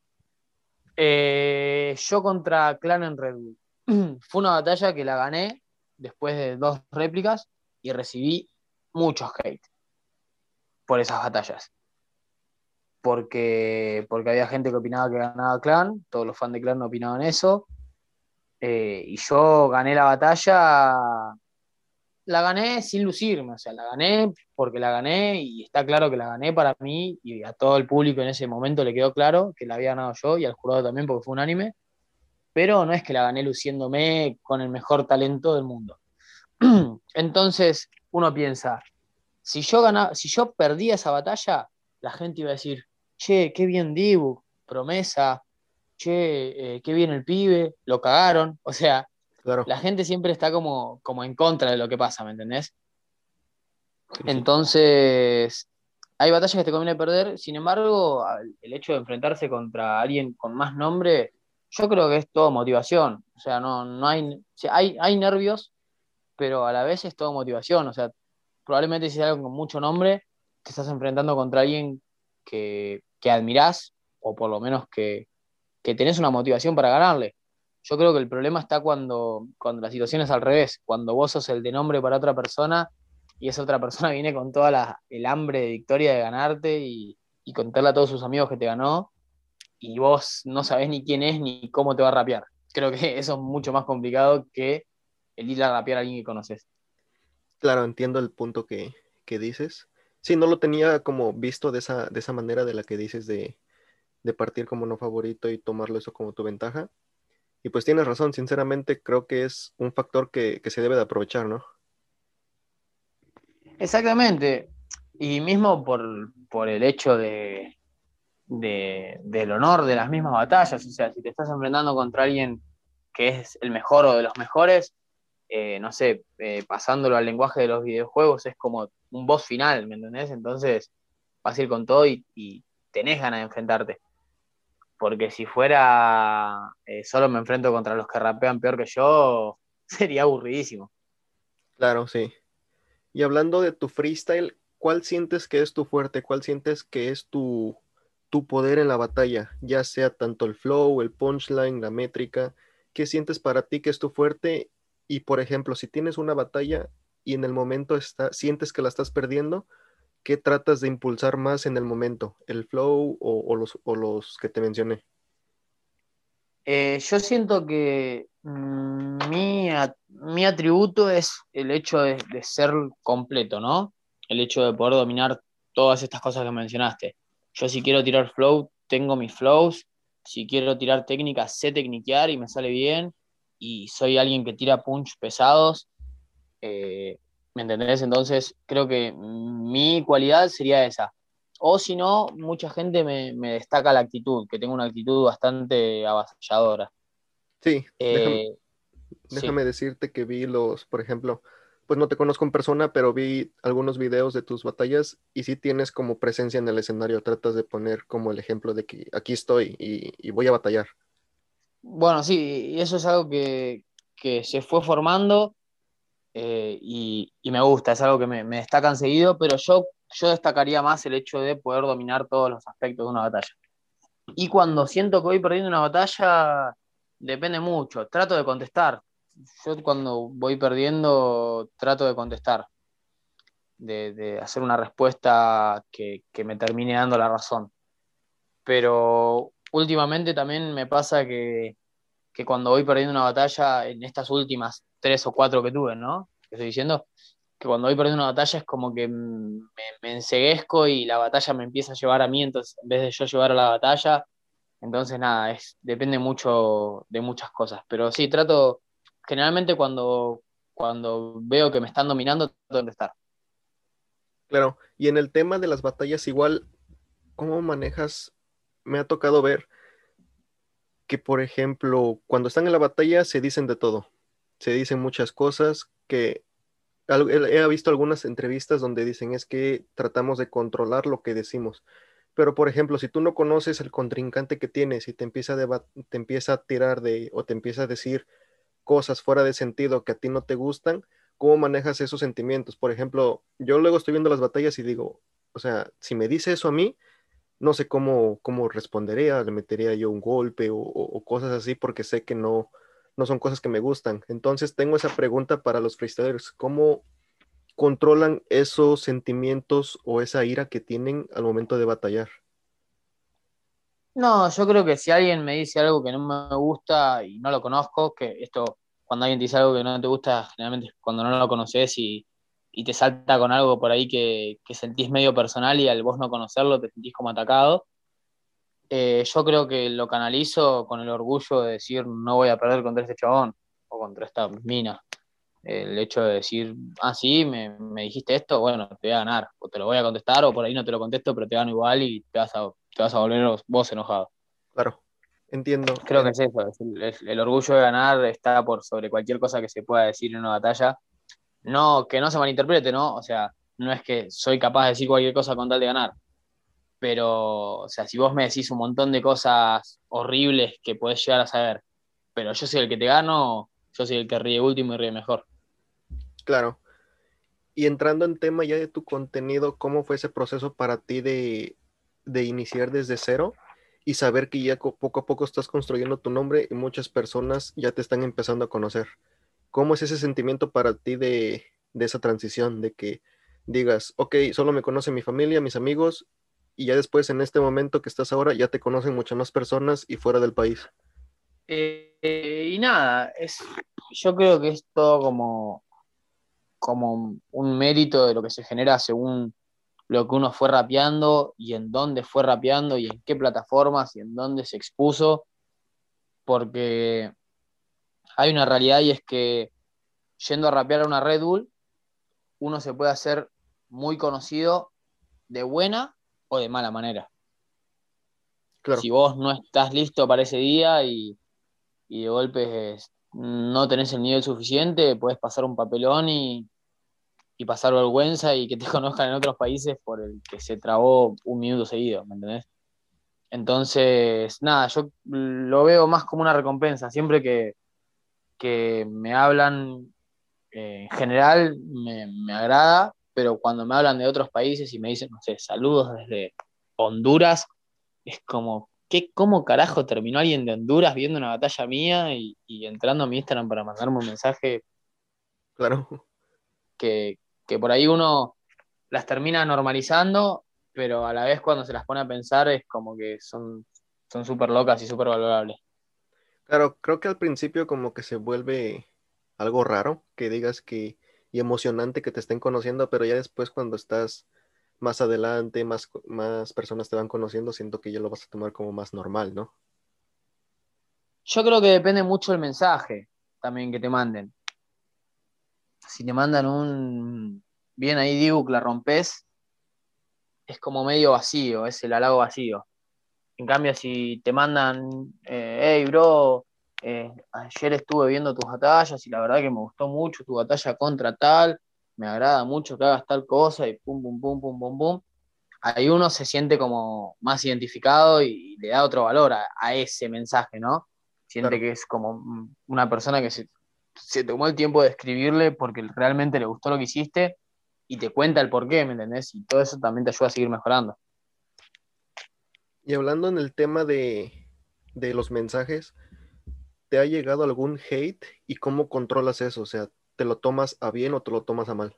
Eh, yo contra Clan en Red Bull. Fue una batalla que la gané después de dos réplicas y recibí muchos hate por esas batallas. Porque, porque había gente que opinaba que ganaba Clan, todos los fans de Clan no opinaban eso. Eh, y yo gané la batalla, la gané sin lucirme, o sea, la gané porque la gané y está claro que la gané para mí y a todo el público en ese momento le quedó claro que la había ganado yo y al jurado también porque fue unánime, pero no es que la gané luciéndome con el mejor talento del mundo. Entonces uno piensa, si yo ganaba, si yo perdía esa batalla, la gente iba a decir, che, qué bien Dibu, promesa, che, eh, qué bien el pibe, lo cagaron, o sea, Claro, la gente siempre está como, como en contra de lo que pasa, ¿me entendés? sí, sí. Entonces, hay batallas que te conviene perder, sin embargo, el hecho de enfrentarse contra alguien con más nombre, yo creo que es todo motivación. O sea, no, no hay, o sea, hay, hay nervios, pero a la vez es todo motivación. O sea, probablemente si es algo con mucho nombre, te estás enfrentando contra alguien que, que admirás, o por lo menos que, que tenés una motivación para ganarle. Yo creo que el problema está cuando, cuando la situación es al revés, cuando vos sos el de nombre para otra persona y esa otra persona viene con toda la, el hambre de victoria de ganarte y, y contarle a todos sus amigos que te ganó y vos no sabés ni quién es ni cómo te va a rapear. Creo que eso es mucho más complicado que el ir a rapear a alguien que conoces. Claro, entiendo el punto que, que dices. Sí, no lo tenía como visto de esa, de esa manera de la que dices de, de partir como no favorito y tomarlo eso como tu ventaja. Y pues tienes razón, sinceramente creo que es un factor que, que se debe de aprovechar, ¿no? Exactamente. Y mismo por, por el hecho de, de, del honor de las mismas batallas. O sea, si te estás enfrentando contra alguien que es el mejor o de los mejores, eh, no sé, eh, pasándolo al lenguaje de los videojuegos, es como un boss final, ¿me entendés? Entonces vas a ir con todo y, y tenés ganas de enfrentarte. Porque si fuera eh, solo me enfrento contra los que rapean peor que yo, sería aburridísimo. Claro, sí. Y hablando de tu freestyle, ¿cuál sientes que es tu fuerte? ¿Cuál sientes que es tu, tu poder en la batalla, ya sea tanto el flow, el punchline, la métrica, ¿qué sientes para ti que es tu fuerte? Y por ejemplo, si tienes una batalla y en el momento está, sientes que la estás perdiendo, ¿qué tratas de impulsar más en el momento? ¿El flow o, o los, o los que te mencioné? Eh, yo siento que mm, mi, a- mi atributo es el hecho de, de ser completo, ¿no? El hecho de poder dominar todas estas cosas que mencionaste. Yo si quiero tirar flow, tengo mis flows. Si quiero tirar técnica, sé tecniquear y me sale bien. Y soy alguien que tira punch pesados. eh, ¿Me entendés? Entonces creo que mi cualidad sería esa. O si no, mucha gente me, me destaca la actitud, que tengo una actitud bastante avasalladora. Sí, déjame, Eh, sí. déjame decirte que vi los, por ejemplo, pues no te conozco en persona, pero vi algunos videos de tus batallas y sí tienes como presencia en el escenario, tratas de poner como el ejemplo de que aquí estoy y, y voy a batallar. Bueno, sí, y eso es algo que, que se fue formando eh, y, y me gusta, es algo que me, me destacan seguido, pero yo, yo destacaría más el hecho de poder dominar todos los aspectos de una batalla. Y cuando siento que voy perdiendo una batalla, depende mucho, trato de contestar. Yo cuando voy perdiendo, trato de contestar, de, de hacer una respuesta que, que me termine dando la razón. Pero últimamente también me pasa que que cuando voy perdiendo una batalla, en estas últimas tres o cuatro que tuve, ¿no? Que estoy diciendo, que cuando voy perdiendo una batalla es como que me, me enceguezco y la batalla me empieza a llevar a mí, entonces en vez de yo llevar a la batalla, entonces nada, es, depende mucho de muchas cosas. Pero sí, trato, generalmente cuando, cuando veo que me están dominando, trato de estar. Claro, y en el tema de las batallas igual, ¿cómo manejas? Me ha tocado ver que, por ejemplo, cuando están en la batalla se dicen de todo, se dicen muchas cosas que al- he he visto algunas entrevistas donde dicen es que tratamos de controlar lo que decimos. Pero, por ejemplo, si tú no conoces el contrincante que tienes y te empieza a deba- te empieza a tirar de o te empieza a decir cosas fuera de sentido que a ti no te gustan, ¿cómo manejas esos sentimientos? Por ejemplo, yo luego estoy viendo las batallas y digo, o sea, si me dice eso a mí, no sé cómo, cómo respondería, le metería yo un golpe o, o- o cosas así porque sé que no, no son cosas que me gustan. Entonces tengo esa pregunta para los freestylers, ¿cómo controlan esos sentimientos o esa ira que tienen al momento de batallar? No, yo creo que si alguien me dice algo que no me gusta y no lo conozco, que esto, cuando alguien te dice algo que no te gusta, generalmente es cuando no lo conoces y, y te salta con algo por ahí que, que sentís medio personal y al vos no conocerlo te sentís como atacado. Eh, yo creo que lo canalizo con el orgullo de decir no voy a perder contra este chabón o contra esta mina. El hecho de decir, ah, sí, me, me dijiste esto, bueno, te voy a ganar, o te lo voy a contestar, o por ahí no te lo contesto, pero te gano igual y te vas a, te vas a volver vos enojado. Claro, entiendo. Creo que En- es eso, es el, es- el orgullo de ganar está por sobre cualquier cosa que se pueda decir en una batalla. No, que no se malinterprete, ¿no? O sea, no es que soy capaz de decir cualquier cosa con tal de ganar, pero, o sea, si vos me decís un montón de cosas horribles que podés llegar a saber, pero yo soy el que te gano, yo soy el que ríe último y ríe mejor. claro. Y entrando en tema ya de tu contenido, ¿cómo fue ese proceso para ti de, de iniciar desde cero y saber que ya co- poco a poco estás construyendo tu nombre y muchas personas ya te están empezando a conocer? ¿Cómo es ese sentimiento para ti de, de esa transición, de que digas, ok, solo me conoce mi familia, mis amigos, y ya después en este momento que estás ahora ya te conocen muchas más personas y fuera del país? Eh, eh, y nada, es, yo creo que es todo como, como un mérito de lo que se genera según lo que uno fue rapeando y en dónde fue rapeando y en qué plataformas y en dónde se expuso, porque hay una realidad y es que yendo a rapear a una Red Bull, uno se puede hacer muy conocido de buena o de mala manera. Claro, Si vos no estás listo para ese día y, y de golpe no tenés el nivel suficiente, puedes pasar un papelón y, y pasar vergüenza y que te conozcan en otros países por el que se trabó un minuto seguido, ¿me entendés? Entonces, nada, yo lo veo más como una recompensa. Siempre que, que me hablan eh, en general me, me agrada, pero cuando me hablan de otros países y me dicen, no sé, saludos desde Honduras, es como, ¿qué, cómo carajo terminó alguien de Honduras viendo una batalla mía y, y entrando a mi Instagram para mandarme un mensaje Claro, que, que por ahí uno las termina normalizando, pero a la vez cuando se las pone a pensar es como que son son súper locas y súper valorables. claro, creo que al principio como que se vuelve algo raro que digas que y emocionante que te estén conociendo, pero ya después cuando estás más adelante, más, co- más personas te van conociendo, siento que ya lo vas a tomar como más normal, ¿no? Yo creo que depende mucho el mensaje también que te manden. Si te mandan un bien ahí, Dibu, que la rompes, es como medio vacío, es el halago vacío. En cambio, si te mandan, eh, hey, bro, eh, ayer estuve viendo tus batallas y la verdad que me gustó mucho tu batalla contra tal, me agrada mucho que hagas tal cosa y pum, pum, pum, pum, pum, pum. Ahí uno se siente como más identificado y, y le da otro valor a, a ese mensaje, ¿no? Siente Claro. que es como una persona que se, se tomó el tiempo de escribirle porque realmente le gustó lo que hiciste y te cuenta el porqué, ¿me entendés? Y todo eso también te ayuda a seguir mejorando. Y hablando en el tema de, de los mensajes, ¿te ha llegado algún hate y cómo controlas eso? O sea, ¿te lo tomas a bien o te lo tomas a mal?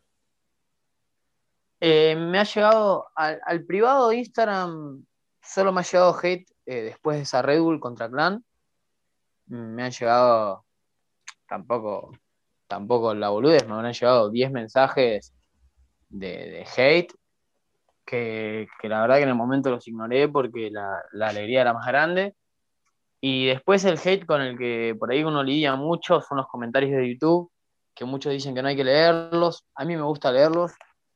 Eh, me ha llegado al, al privado de Instagram, solo me ha llegado hate eh, después de esa Red Bull contra Clan. Me han llegado tampoco, tampoco la boludez, me han llegado diez mensajes de, de hate que, que la verdad que en el momento los ignoré porque la, la alegría era más grande. Y después el hate con el que por ahí uno lidia mucho son los comentarios de YouTube, que muchos dicen que no hay que leerlos. A mí me gusta leerlos.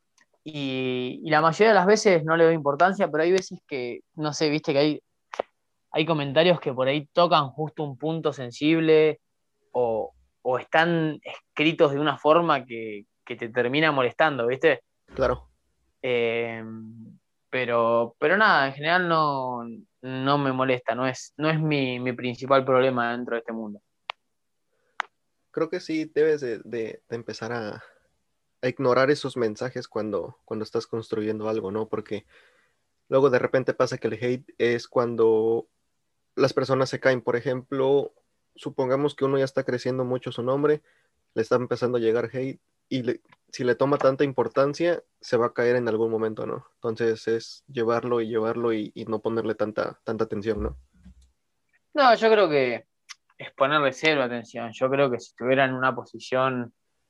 Y, y la mayoría de las veces no le doy importancia, pero hay veces que, no sé, viste que hay, hay comentarios que por ahí tocan justo un punto sensible o, o están escritos de una forma que, que te termina molestando, ¿viste? Claro. Eh, pero, pero nada, en general no, no me molesta, no es, no es mi, mi principal problema dentro de este mundo. Creo que sí debes de, de- de empezar a, a ignorar esos mensajes cuando, cuando estás construyendo algo, ¿no? Porque luego de repente pasa que el hate es cuando las personas se caen. Por ejemplo, supongamos que uno ya está creciendo mucho su nombre, le está empezando a llegar hate y le- si le toma tanta importancia, se va a caer en algún momento, ¿no? Entonces es llevarlo y llevarlo y, y no ponerle tanta, tanta atención, ¿no? No, yo creo que es ponerle cero atención. Yo creo que si estuviera en una posición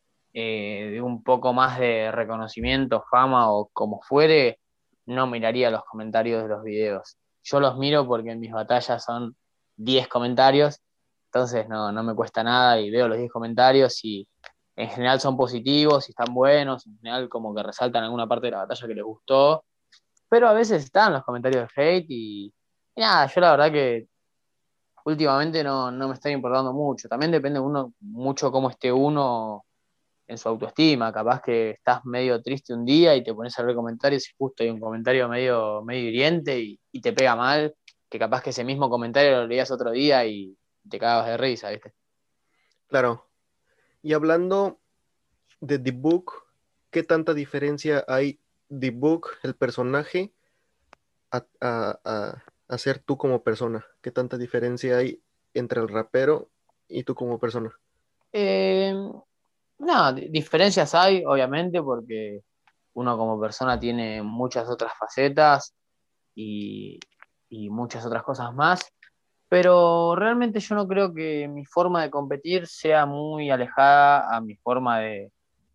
eh, de un poco más de reconocimiento, fama o como fuere, no miraría los comentarios de los videos. Yo los miro porque en mis batallas son diez comentarios, entonces no, no me cuesta nada y veo los diez comentarios y en general son positivos y están buenos, en general como que resaltan alguna parte de la batalla que les gustó, pero a veces están los comentarios de hate y, y nada, yo la verdad que últimamente no, no me está importando mucho. También depende uno mucho cómo esté uno en su autoestima. Capaz que estás medio triste un día y te pones a ver comentarios y justo hay un comentario medio, medio hiriente y, y te pega mal, que capaz que ese mismo comentario lo leías otro día y te cagas de risa, ¿viste? Claro. Y hablando de The Book, ¿qué tanta diferencia hay The Book, el personaje, a, a, a, a ser tú como persona? ¿Qué tanta diferencia hay entre el rapero y tú como persona? Eh, no, di- diferencias hay, obviamente, porque uno como persona tiene muchas otras facetas y, y muchas otras cosas más. Pero realmente yo no creo que mi forma de competir sea muy alejada a mi forma de,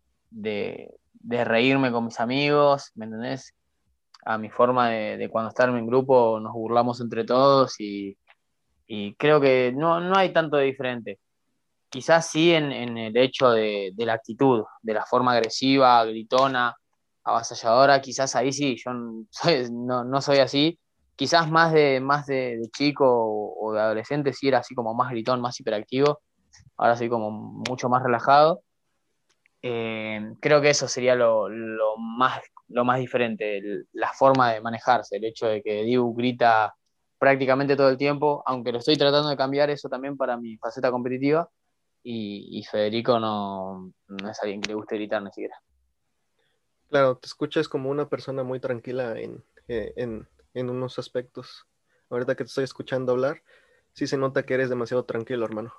de, de reírme con mis amigos, ¿me entendés? A mi forma de, de cuando estar en grupo nos burlamos entre todos y, y creo que no, no hay tanto de diferente. Quizás sí en, en el hecho de, de la actitud, de la forma agresiva, gritona, avasalladora, quizás ahí sí, yo n- soy- no, no soy así. Quizás más de, más de, de chico o, o de adolescente sí era así como más gritón, más hiperactivo. Ahora soy como mucho más relajado. Eh, creo que eso sería lo, lo más, lo más diferente, el- la forma de manejarse, el hecho de que Dibu grita prácticamente todo el tiempo, aunque lo estoy tratando de cambiar eso también para mi faceta competitiva, y, y Federico no, no es alguien que le guste gritar ni siquiera. Claro, te escuchas como una persona muy tranquila en, eh, en, en unos aspectos. Ahorita que te estoy escuchando hablar, sí se nota que eres demasiado tranquilo, hermano.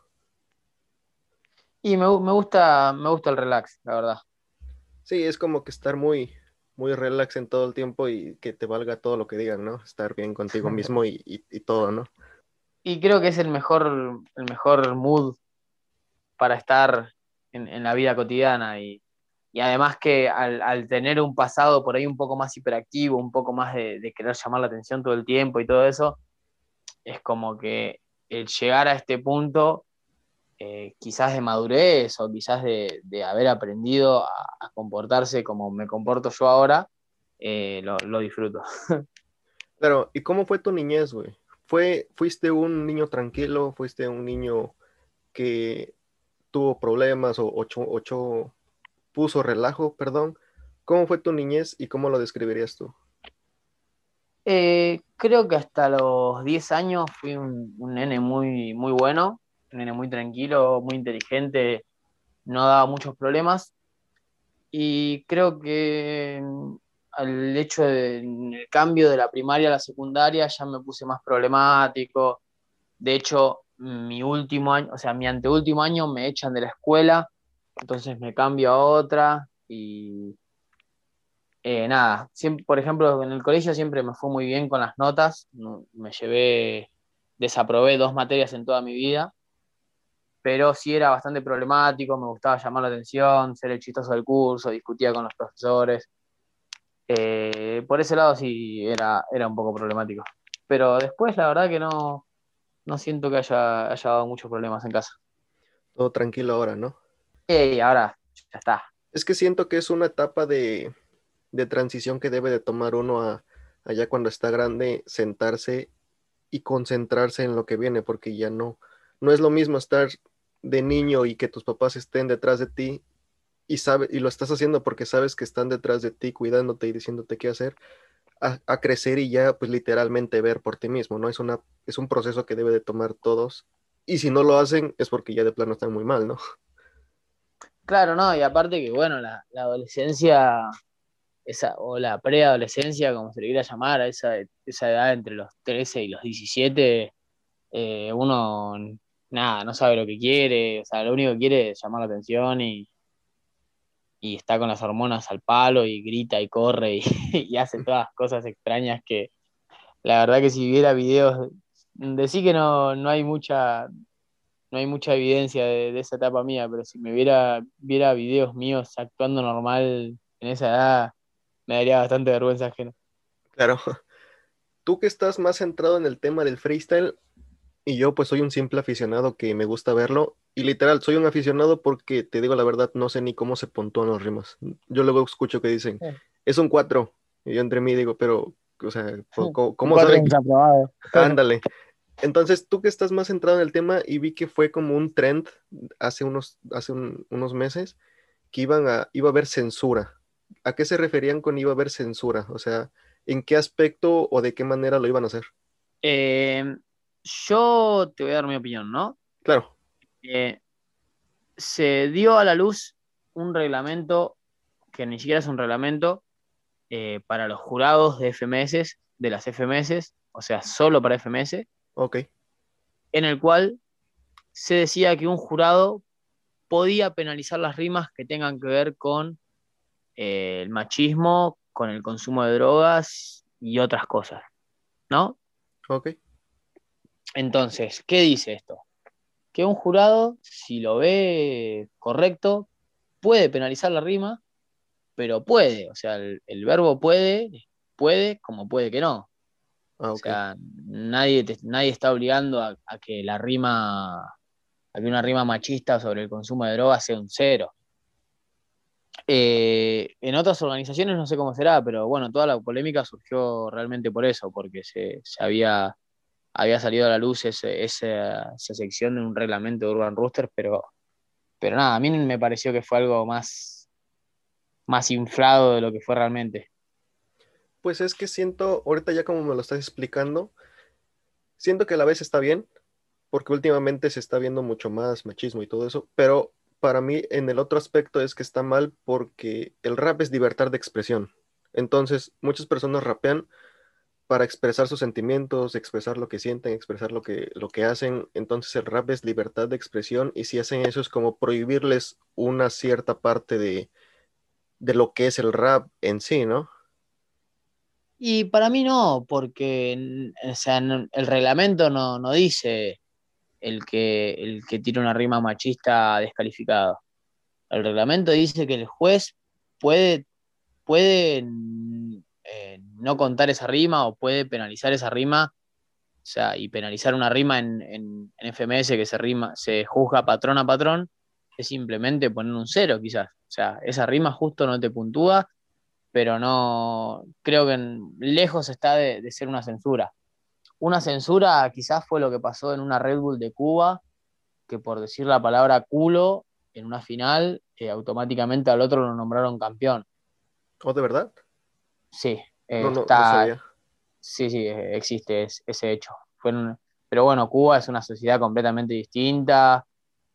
Y me, gu- me gusta, me gusta el relax, la verdad. Sí, es como que estar muy, muy relax en todo el tiempo y que te valga todo lo que digan, ¿no? Estar bien contigo mismo y, y, y todo, ¿no? Y creo que es el mejor, el mejor mood para estar en, en la vida cotidiana. Y, y además que al, al, tener un pasado por ahí un poco más hiperactivo, un poco más de, de querer llamar la atención todo el tiempo y todo eso, es como que el llegar a este punto, eh, quizás de madurez o quizás de, de haber aprendido a, a, comportarse como me comporto yo ahora, eh, lo, lo, disfruto. Claro, ¿y cómo fue tu niñez, güey? ¿Fue, fuiste un niño tranquilo? ¿Fuiste un niño que tuvo problemas o ocho, ocho puso relajo, perdón? ¿Cómo fue tu niñez y cómo lo describirías tú? Eh, creo que hasta los diez años fui un, un nene muy, muy bueno, un nene muy tranquilo, muy inteligente, no daba muchos problemas. Y creo que mm, al hecho del cambio de la primaria a la secundaria ya me puse más problemático. De hecho, mi último año, o sea, mi anteúltimo año me echan de la escuela, entonces me cambio a otra y eh, nada, siempre, por ejemplo, en el colegio siempre me fue muy bien con las notas, no- me llevé, desaprobé dos materias en toda mi vida, pero sí era bastante problemático, me gustaba llamar la atención, ser el chistoso del curso, discutía con los profesores. Eh, por ese lado sí era, era un poco problemático. Pero después la verdad que no, no siento que haya, haya dado muchos problemas en casa. Todo tranquilo ahora, ¿no? Y ahora ya está. Es que siento que es una etapa de, de transición que debe de tomar uno a, allá cuando está grande, sentarse y concentrarse en lo que viene, porque ya no, no es lo mismo estar de niño y que tus papás estén detrás de ti y sabe, y lo estás haciendo porque sabes que están detrás de ti cuidándote y diciéndote qué hacer, a, a crecer y ya pues literalmente ver por ti mismo, ¿no? Es una, es un proceso que debe de tomar todos. Y si no lo hacen es porque ya de plano están muy mal, ¿no? Claro, no, y aparte que bueno, la, la adolescencia, esa, o la preadolescencia, como se le quiera llamar, a esa, esa edad entre los trece y los diecisiete, eh, uno nada, no sabe lo que quiere, o sea, lo único que quiere es llamar la atención y, y está con las hormonas al palo y grita y corre y, y hace todas las cosas extrañas que la verdad que si viera videos, decí que no, no hay mucha, no hay mucha evidencia de, de esa etapa mía, pero si me viera, viera videos míos actuando normal en esa edad, me daría bastante vergüenza ajena. Claro. Tú que estás más centrado en el tema del freestyle y yo pues soy un simple aficionado que me gusta verlo y literal soy un aficionado porque te digo la verdad no sé ni cómo se puntúan los rimas. Yo luego escucho que dicen es un cuatro y yo entre mí digo pero o sea ¿cómo, Un cómo cuatro saben que desaprobado. ándale? Entonces tú que estás más centrado en el tema y vi que fue como un trend hace unos hace un- unos meses que iban a iba a haber censura. ¿A qué se referían con iba a haber censura? O sea, ¿en qué aspecto o de qué manera lo iban a hacer? Eh, yo te voy a dar mi opinión, ¿no? Claro, Eh, se dio a la luz un reglamento que ni siquiera es un reglamento eh, para los jurados de F M S, de las F M S, o sea, solo para F M S, ok. en el cual se decía que un jurado podía penalizar las rimas que tengan que ver con eh, el machismo, con el consumo de drogas y otras cosas, ¿no? Ok, Entonces, ¿qué dice esto? Que un jurado, si lo ve correcto, puede penalizar la rima, pero puede, o sea, el, el verbo puede, puede como puede que no. ah, O ok. sea, nadie, te- nadie está obligando a, a que la rima, a que una rima machista sobre el consumo de drogas sea un cero. Eh, en otras organizaciones no sé cómo será, pero bueno, toda la polémica surgió realmente por eso, porque se, se había, había salido a la luz ese, esa, esa sección de un reglamento de Urban Roosters, pero, pero nada, a mí me pareció que fue algo más, más inflado de lo que fue realmente. Pues es que siento, ahorita ya como me lo estás explicando, siento que a la vez está bien, porque últimamente se está viendo mucho más machismo y todo eso, pero para mí en el otro aspecto es que está mal porque el rap es libertad de expresión. Entonces, muchas personas rapean para expresar sus sentimientos, expresar lo que sienten, expresar lo que, lo que hacen. Entonces el rap es libertad de expresión y si hacen eso es como prohibirles una cierta parte de, de lo que es el rap en sí, ¿no? Y para mí no, porque n- o sea, n- el reglamento no, no dice el que, el que tira una rima machista descalificado. El reglamento dice que el juez puede, puede mm, eh, no contar esa rima o puede penalizar esa rima, o sea, y penalizar una rima en, en, en F M S que se rima, se juzga patrón a patrón, es simplemente poner un cero quizás. O sea, esa rima justo no te puntúa, pero no, creo que en- lejos está de, de ser una censura. Una censura quizás fue lo que pasó en una Red Bull de Cuba, que por decir la palabra culo en una final, eh, automáticamente al otro lo nombraron campeón. ¿O de verdad? Sí, eh, No, no, no está, sabía. sí, sí, eh, existe es- ese hecho. Fue un- pero bueno, Cuba es una sociedad completamente distinta,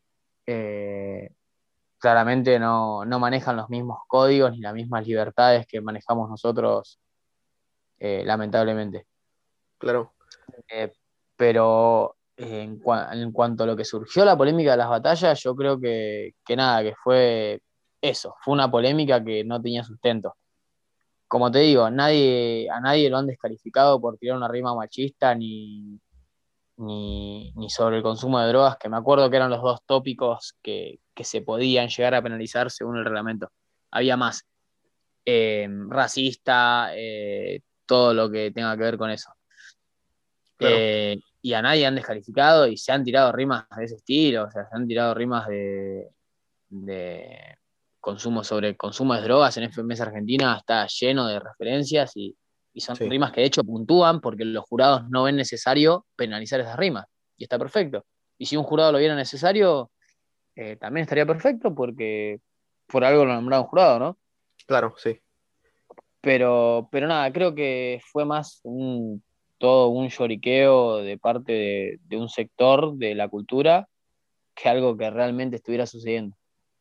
eh, claramente no, no manejan los mismos códigos ni las mismas libertades que manejamos nosotros, eh, lamentablemente. Claro. Eh, pero eh, en, cua- en cuanto a lo que surgió la polémica de las batallas, yo creo que, que nada, que fue eso, fue una polémica que no tenía sustento. Como te digo, nadie, a nadie lo han descalificado por tirar una rima machista ni, ni, ni sobre el consumo de drogas, que me acuerdo que eran los dos tópicos que, que se podían llegar a penalizar según el reglamento. Había más, eh, racista, eh, todo lo que tenga que ver con eso. Claro. Eh, y a nadie han descalificado y se han tirado rimas de ese estilo, o sea, se han tirado rimas de, de consumo sobre consumo de drogas en F M S Argentina, está lleno de referencias y, y son Sí. rimas que de hecho puntúan porque los jurados no ven necesario penalizar esas rimas y está perfecto. Y si un jurado lo viera necesario, eh, también estaría perfecto porque por algo lo nombraron jurado, ¿no? Claro, sí. Pero, pero nada, creo que fue más un, todo un lloriqueo de parte de, de un sector de la cultura que algo que realmente estuviera sucediendo.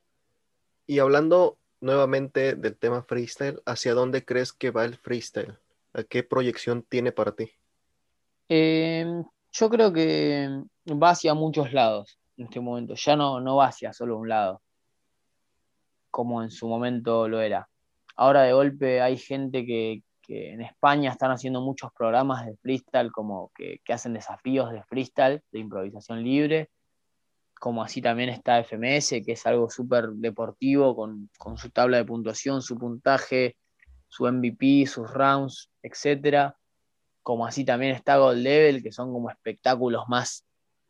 Y hablando nuevamente del tema freestyle, ¿hacia dónde crees que va el freestyle? ¿A qué proyección tiene para ti? Eh, yo creo que va hacia muchos lados en este momento, ya no, no va hacia solo un lado, como en su momento lo era. Ahora de golpe hay gente que, que en España están haciendo muchos programas de freestyle, como que, que hacen desafíos de freestyle, de improvisación libre, como así también está F M S, que es algo súper deportivo, con, con su tabla de puntuación, su puntaje, su M V P, sus rounds, etcétera. Como así también está Gold Level, que son como espectáculos más,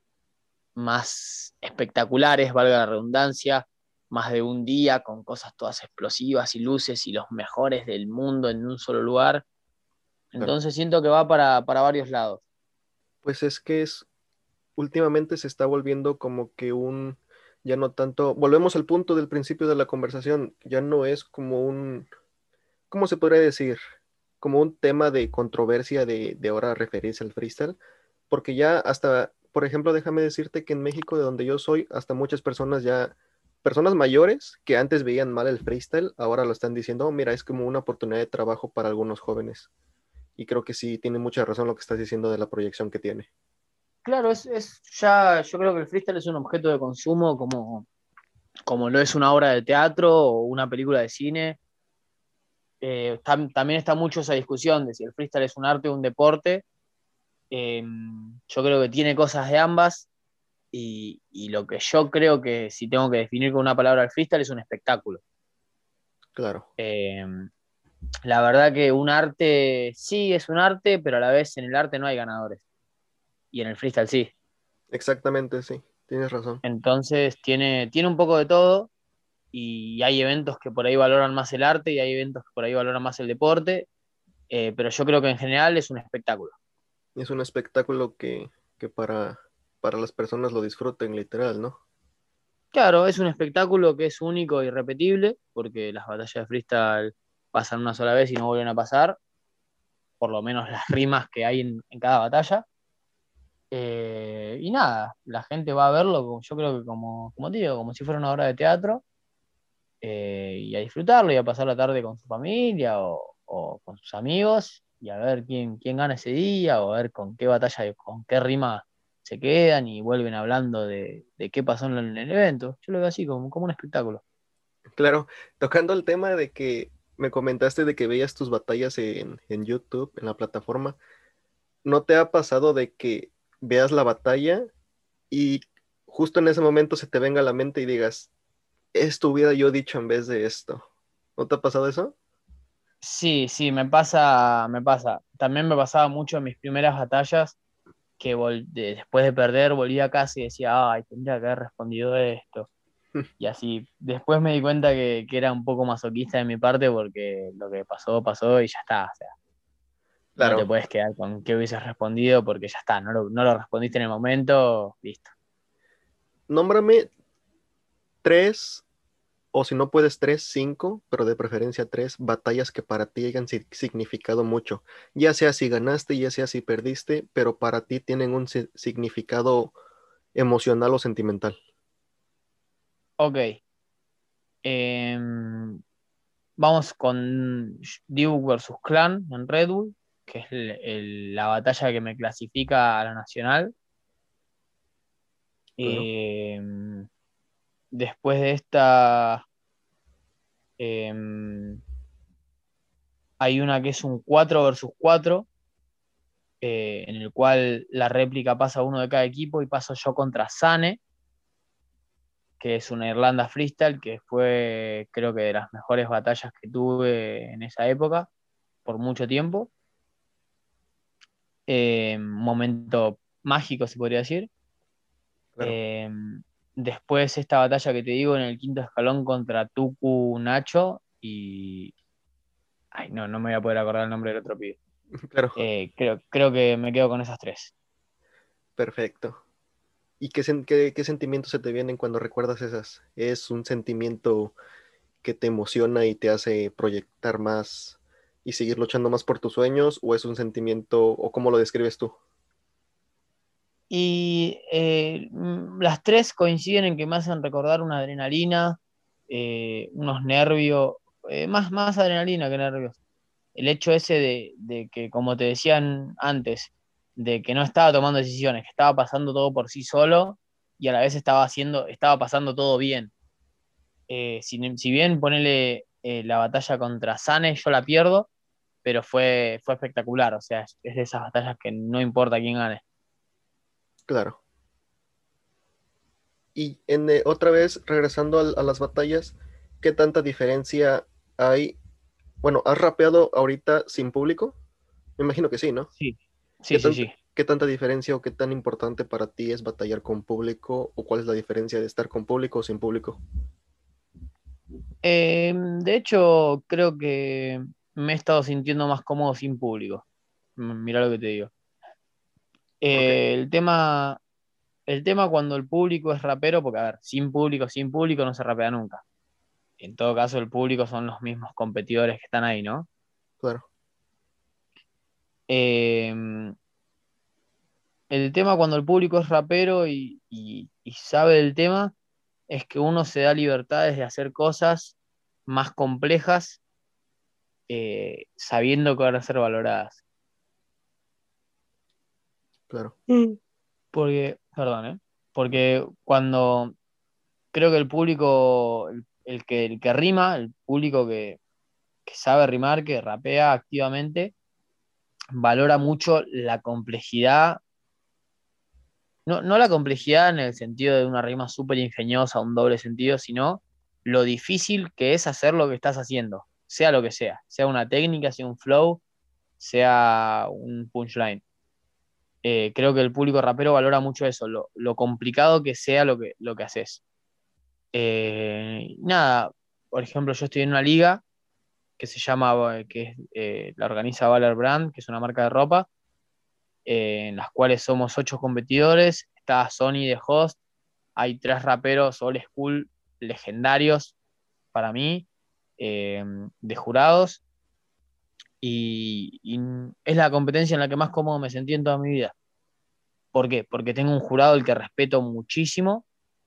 más espectaculares, valga la redundancia, más de un día, con cosas todas explosivas y luces y los mejores del mundo en un solo lugar. Claro. Entonces siento que va para, para varios lados. Pues es que es, últimamente se está volviendo como que un, ya no tanto, volvemos al punto del principio de la conversación, ya no es como un, ¿cómo se podría decir? Como un tema de controversia de, de ahora referirse al freestyle, porque ya hasta, por ejemplo, déjame decirte que en México, de donde yo soy, hasta muchas personas ya, personas mayores que antes veían mal el freestyle, ahora lo están diciendo, "Oh, mira, es como una oportunidad de trabajo para algunos jóvenes. Y creo que sí, tiene mucha razón lo que estás diciendo de la proyección que tiene. Claro, es, es ya, yo creo que el freestyle es un objeto de consumo como, como lo es una obra de teatro o una película de cine. Eh, tam, también está mucho esa discusión de si el freestyle es un arte o un deporte. Eh, yo creo que tiene cosas de ambas y, y, lo que yo creo que si tengo que definir con una palabra el freestyle es un espectáculo. Claro, Eh, la verdad que un arte sí es un arte, pero a la vez en el arte no hay ganadores y en el freestyle sí. exactamente, sí, tienes razón. Entonces tiene, tiene un poco de todo y hay eventos que por ahí valoran más el arte y hay eventos que por ahí valoran más el deporte, eh, pero yo creo que en general es un espectáculo. Es un espectáculo que, que para, para las personas lo disfruten, literal, ¿no? Claro, es un espectáculo que es único y repetible, porque las batallas de freestyle pasan una sola vez y no vuelven a pasar, por lo menos las rimas que hay en, en cada batalla. Eh, y nada, la gente va a verlo, como- yo creo que como, como te digo, como si fuera una obra de teatro, eh, y a disfrutarlo y a pasar la tarde con su familia o, o con sus amigos y a ver quién, quién gana ese día, o a ver con qué batalla, con qué rima se quedan y vuelven hablando de, de qué pasó en el, en el evento. Yo lo veo así, como, como un espectáculo. Claro, tocando el tema de que me comentaste de que veías tus batallas en, en YouTube, en la plataforma, ¿no te ha pasado de que veas la batalla y justo en ese momento se te venga a la mente y digas, esto hubiera yo dicho en vez de esto? ¿No te ha pasado eso? Sí, sí, me pasa, me pasa. También me pasaba mucho en mis primeras batallas que vol- de- después de perder volvía a casa y decía, ay, tendría que haber respondido esto. Y así, después me di cuenta que, que era un poco masoquista de mi parte porque lo que pasó, pasó y ya está. O sea, no te Claro, puedes quedar con qué hubieses respondido porque ya está, no lo, no lo respondiste en el momento, listo. nómbrame tres, o si no puedes tres, cinco, pero de preferencia tres batallas que para ti hayan si- significado mucho. Ya sea si ganaste, ya sea si perdiste, pero para ti tienen un si- significado emocional o sentimental. Ok, em, vamos con Duke versus Clan en Red Bull, que es el- el- la batalla que me clasifica a la nacional. Claro, Em, después de esta, em, hay una que es un cuatro versus cuatro, eh, en el cual la réplica pasa uno de cada equipo y paso yo contra Sane, que es una Irlanda freestyle, que fue creo que de las mejores batallas que tuve en esa época, por mucho tiempo. Eh, un momento mágico, se podría decir. claro. Eh, después esta batalla que te digo en el quinto escalón contra Tuku Nacho y... Ay, no, no me voy a poder acordar el nombre del otro pibe. Claro, Eh, creo, creo que me quedo con esas tres. perfecto. ¿Y qué, sen- qué, qué sentimientos se te vienen cuando recuerdas esas? ¿Es un sentimiento que te emociona y te hace proyectar más y seguir luchando más por tus sueños? ¿O es un sentimiento, o cómo lo describes tú? Y eh, mm, las tres coinciden en que me hacen recordar una adrenalina, eh, unos nervios, eh, más, más adrenalina que nervios. El hecho ese de, de que, como te decían antes, de que no estaba tomando decisiones, que estaba pasando todo por sí solo y a la vez estaba haciendo, estaba pasando todo bien. Eh, si, si bien ponele eh, la batalla contra Sane, yo la pierdo, pero fue, fue espectacular. O sea, es, es de esas batallas que no importa quién gane. Claro. Y en, eh, otra vez, regresando al- a, las batallas, ¿qué tanta diferencia hay? Bueno, ¿has rapeado ahorita sin público? Me imagino que sí, ¿no? Sí, ¿Qué sí, sí, tanta, sí. qué tanta diferencia o qué tan importante para ti es batallar con público? ¿O cuál es la diferencia de estar con público o sin público? Eh, de hecho, creo que me he estado sintiendo más cómodo sin público. M- Mirá lo que te digo. ¿Por qué? Eh, el tema, el tema cuando el público es rapero, porque a ver, sin público, sin público no se rapea nunca. En todo caso, el público son los mismos competidores que están ahí, ¿no? Claro, Eh, el tema cuando el público es rapero y, y- y sabe del tema es que uno se da libertades de hacer cosas más complejas, eh, sabiendo que van a ser valoradas. claro, Mm. Porque, perdón, ¿eh? Porque cuando creo que el público, el, el que, el que rima, el público que, que sabe rimar, que rapea activamente, valora mucho la complejidad, no, no la complejidad en el sentido de una rima súper ingeniosa, un doble sentido, sino lo difícil que es hacer lo que estás haciendo, sea lo que sea, sea una técnica, sea un flow, sea un punchline. Eh, creo que el público rapero valora mucho eso, lo, lo complicado que sea lo que, lo que haces. Eh, nada, por ejemplo, yo estoy en una liga que se llama, que es, eh, la organiza Valor Brand, que es una marca de ropa, eh, en las cuales somos ocho competidores. Está Sony de host, hay tres raperos old school legendarios para mí, eh, de jurados, y, y es la competencia en la que más cómodo me sentí en toda mi vida. ¿Por qué? Porque tengo un jurado al que respeto muchísimo,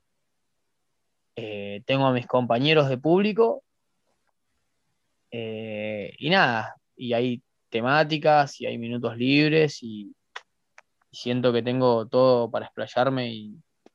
eh, tengo a mis compañeros de público, eh, y nada, y ahí temáticas y hay minutos libres y, y siento que tengo todo para explayarme y,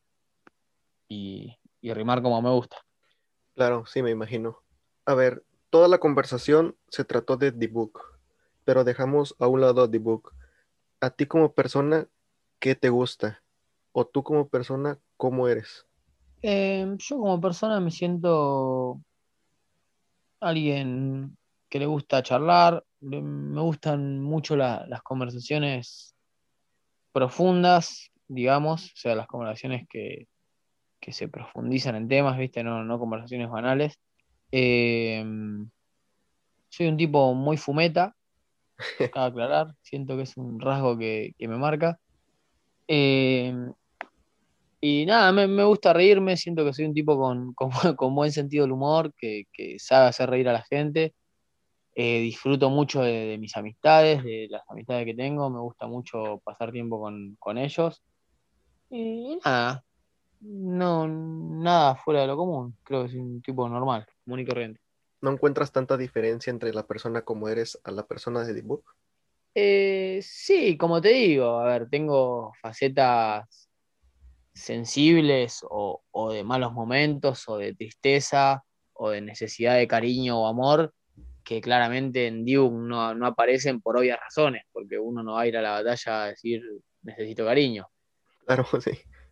y, y rimar como me gusta. Claro, sí, me imagino. A ver, toda la conversación se trató de The Book, pero dejamos a un lado The Book. A ti como persona, ¿qué te gusta? O tú como persona, ¿cómo eres? Eh, yo como persona me siento alguien que le gusta charlar, le- me gustan mucho la- las conversaciones profundas, digamos, o sea, las conversaciones que, que se profundizan en temas, ¿viste? No, no conversaciones banales. Eh, soy un tipo muy fumeta, cabe aclarar, siento que es un rasgo que, que me marca. Eh, y nada, me, me gusta reírme, siento que soy un tipo con, con, con buen sentido del humor, que, que sabe hacer reír a la gente. Eh, disfruto mucho de, de mis amistades, de las amistades que tengo, me gusta mucho pasar tiempo con, con ellos. Y nada, no, nada fuera de lo común, creo que soy un tipo normal, común y corriente. ¿No encuentras tanta diferencia entre la persona como eres a la persona de The Book? Eh, sí, como te digo, a ver, tengo facetas sensibles o, o de malos momentos o de tristeza o de necesidad de cariño o amor que claramente en Duke no, no aparecen por obvias razones, porque uno no va a ir a la batalla a decir necesito cariño. Claro, sí,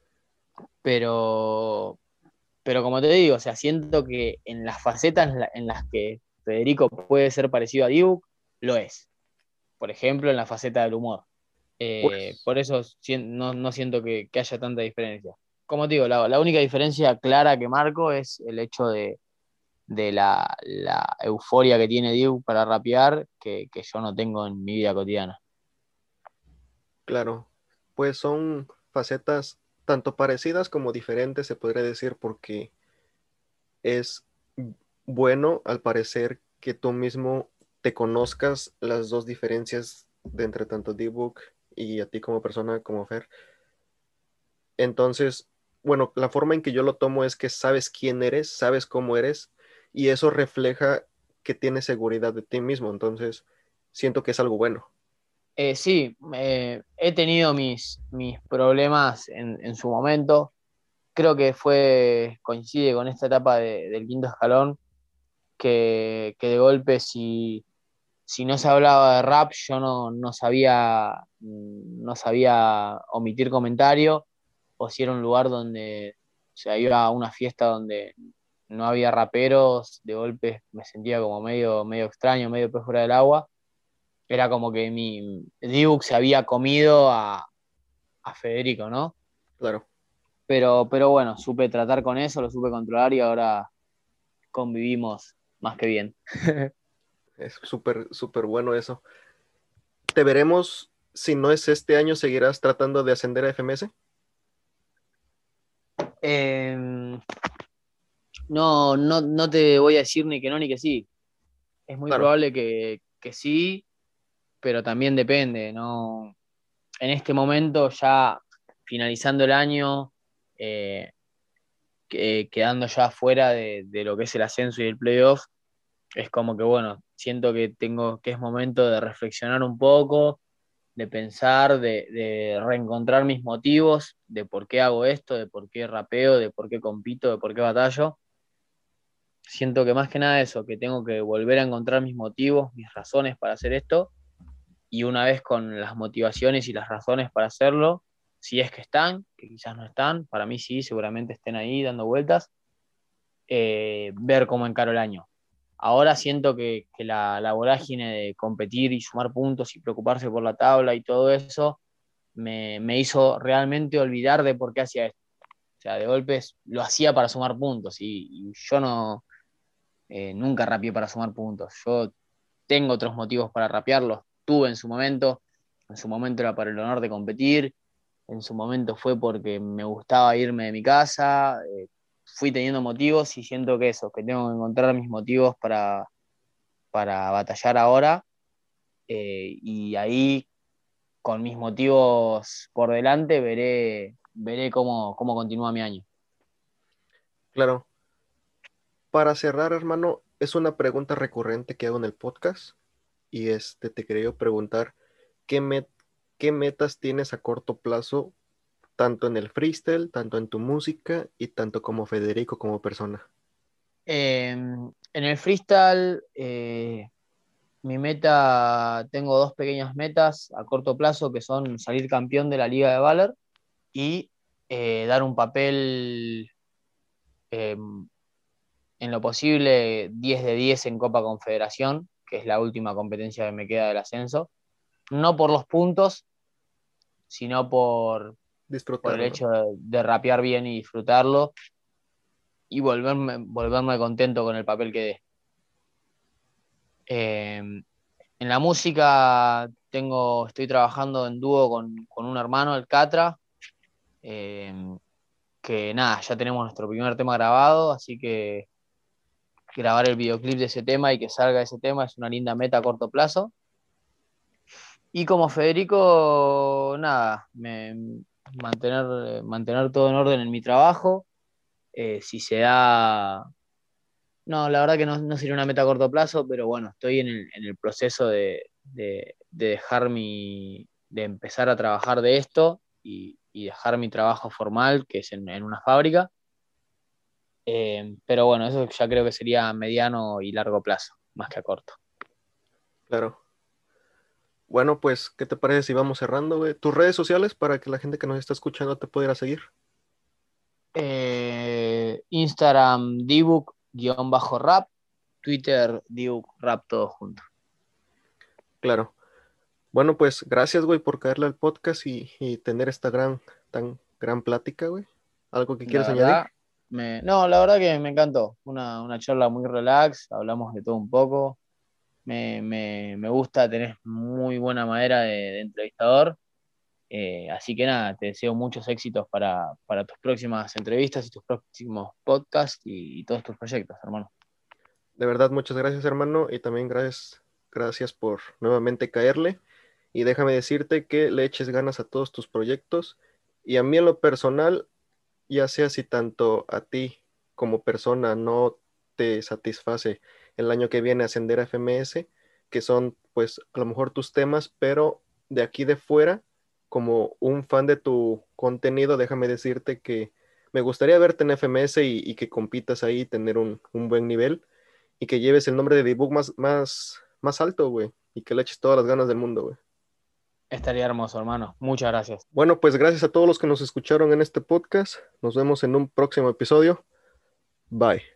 Pero, pero como te digo, o sea, siento que en las facetas en la- en las que Federico puede ser parecido a Duke, lo es. Por ejemplo, en la faceta del humor. Eh, pues por eso sien- no, no siento que, que haya tanta diferencia. Como te digo, la, la única diferencia clara que marco es el hecho de, de la, la euforia que tiene Duke para rapear que, que yo no tengo en mi vida cotidiana. claro, pues son facetas tanto parecidas como diferentes, se podría decir, porque es bueno, al parecer, que tú mismo te conozcas las dos diferencias de entre tanto D-Book y a ti como persona, como Fer. Entonces, bueno, la forma en que yo lo tomo es que sabes quién eres, sabes cómo eres, y eso refleja que tienes seguridad de ti mismo. Entonces, siento que es algo bueno. Eh, sí, eh, he tenido mis, mis problemas en, en su momento. Creo que fue, coincide con esta etapa de- del quinto escalón, que, que de golpe si, si no se hablaba de rap, yo no, no sabía, no sabía omitir comentario, o si era un lugar donde, o sea, iba a una fiesta donde no había raperos, de golpe me sentía como medio, medio extraño, medio pez fuera del agua. Era como que mi Dibuc se había comido a, a Federico, ¿no? Claro, Pero, pero bueno, supe tratar con eso, lo supe controlar y ahora convivimos más que bien. es súper, súper bueno eso. ¿Te veremos, si no es este año, seguirás tratando de ascender a F M S? Eh, no, no, no te voy a decir ni que no ni que sí. Es muy Claro, probable que, que sí, pero también depende, ¿no? En este momento, ya finalizando el año, eh, que- quedando ya fuera de, de lo que es el ascenso y el playoff, es como que, bueno, siento que tengo, que es momento de reflexionar un poco, de pensar, de, de reencontrar mis motivos, de por qué hago esto, de por qué rapeo, de por qué compito, de por qué batallo. Siento que más que nada eso, que tengo que volver a encontrar mis motivos, mis razones para hacer esto, y una vez con las motivaciones y las razones para hacerlo, si es que están, que quizás no están, para mí sí, seguramente estén ahí dando vueltas, eh, ver cómo encaro el año. Ahora siento que, que la, la vorágine de competir y sumar puntos y preocuparse por la tabla y todo eso me, me hizo realmente olvidar de por qué hacía esto. O sea, de golpes lo hacía para sumar puntos y, y yo no, eh, nunca rapeé para sumar puntos. Yo tengo otros motivos para rapearlos. Tuve en su momento, en su momento era para el honor de competir, en su momento fue porque me gustaba irme de mi casa, eh, fui teniendo motivos y siento que eso, que tengo que encontrar mis motivos para, para batallar ahora, eh, y ahí con mis motivos por delante veré, veré cómo, cómo continúa mi año. claro. Para cerrar, hermano, es una pregunta recurrente que hago en el podcast y este, te quería preguntar, ¿qué, met- ¿qué metas tienes a corto plazo, tanto en el freestyle, tanto en tu música y tanto como Federico como persona? Eh, en el freestyle, eh, mi meta, tengo dos pequeñas metas a corto plazo que son salir campeón de la Liga de Valor y eh, dar un papel eh, en lo posible diez de diez en Copa Confederación, que es la última competencia que me queda del ascenso. No por los puntos, sino por, por el Disfrutarlo. hecho de, de rapear bien y disfrutarlo y volverme, volverme contento con el papel que dé. Eh, en la música tengo, estoy trabajando en dúo con, con un hermano, el Catra, eh, que nada, ya tenemos nuestro primer tema grabado, así que grabar el videoclip de ese tema y que salga ese tema es una linda meta a corto plazo. Y como Federico, nada, me, mantener, mantener todo en orden en mi trabajo. Eh, si se da, no, la verdad que no, no sería una meta a corto plazo, pero bueno, estoy en el, en el proceso de, de, de dejar mi, de empezar a trabajar de esto y, y dejar mi trabajo formal, que es en, en una fábrica. Eh, pero bueno, eso ya creo que sería a mediano y largo plazo, más que a corto. Claro. Bueno, pues, ¿qué te parece si vamos cerrando, güey? Tus redes sociales para que la gente que nos está escuchando te pudiera seguir. Eh, Instagram, Dibuk-rap, Twitter, Dibuk Rap, todo junto. Claro. Bueno, pues gracias, güey, por caerle al podcast y, y tener esta gran, tan gran plática, güey. ¿Algo que La quieras añadir? verdad, me, no, la verdad que me encantó. Una, una charla muy relax, hablamos de todo un poco. Me, me, me gusta, tenés muy buena manera de, de entrevistador. Eh, así que nada, te deseo muchos éxitos para, para tus próximas entrevistas y tus próximos podcasts y, y todos tus proyectos, hermano. De verdad, muchas gracias, hermano, y también gracias, gracias por nuevamente caerle. Y déjame decirte que le eches ganas a todos tus proyectos. Y a mí en lo personal, ya sea si tanto a ti como persona no te satisface el año que viene ascender a F M S, que son pues a lo mejor tus temas, pero de aquí de fuera, como un fan de tu contenido, déjame decirte que me gustaría verte en F M S y, y que compitas ahí, tener un, un buen nivel y que lleves el nombre de Debug más, más, más alto, güey, y que le eches todas las ganas del mundo, güey. Estaría hermoso, hermano. Muchas gracias. Bueno, pues gracias a todos los que nos escucharon en este podcast. Nos vemos en un próximo episodio. Bye.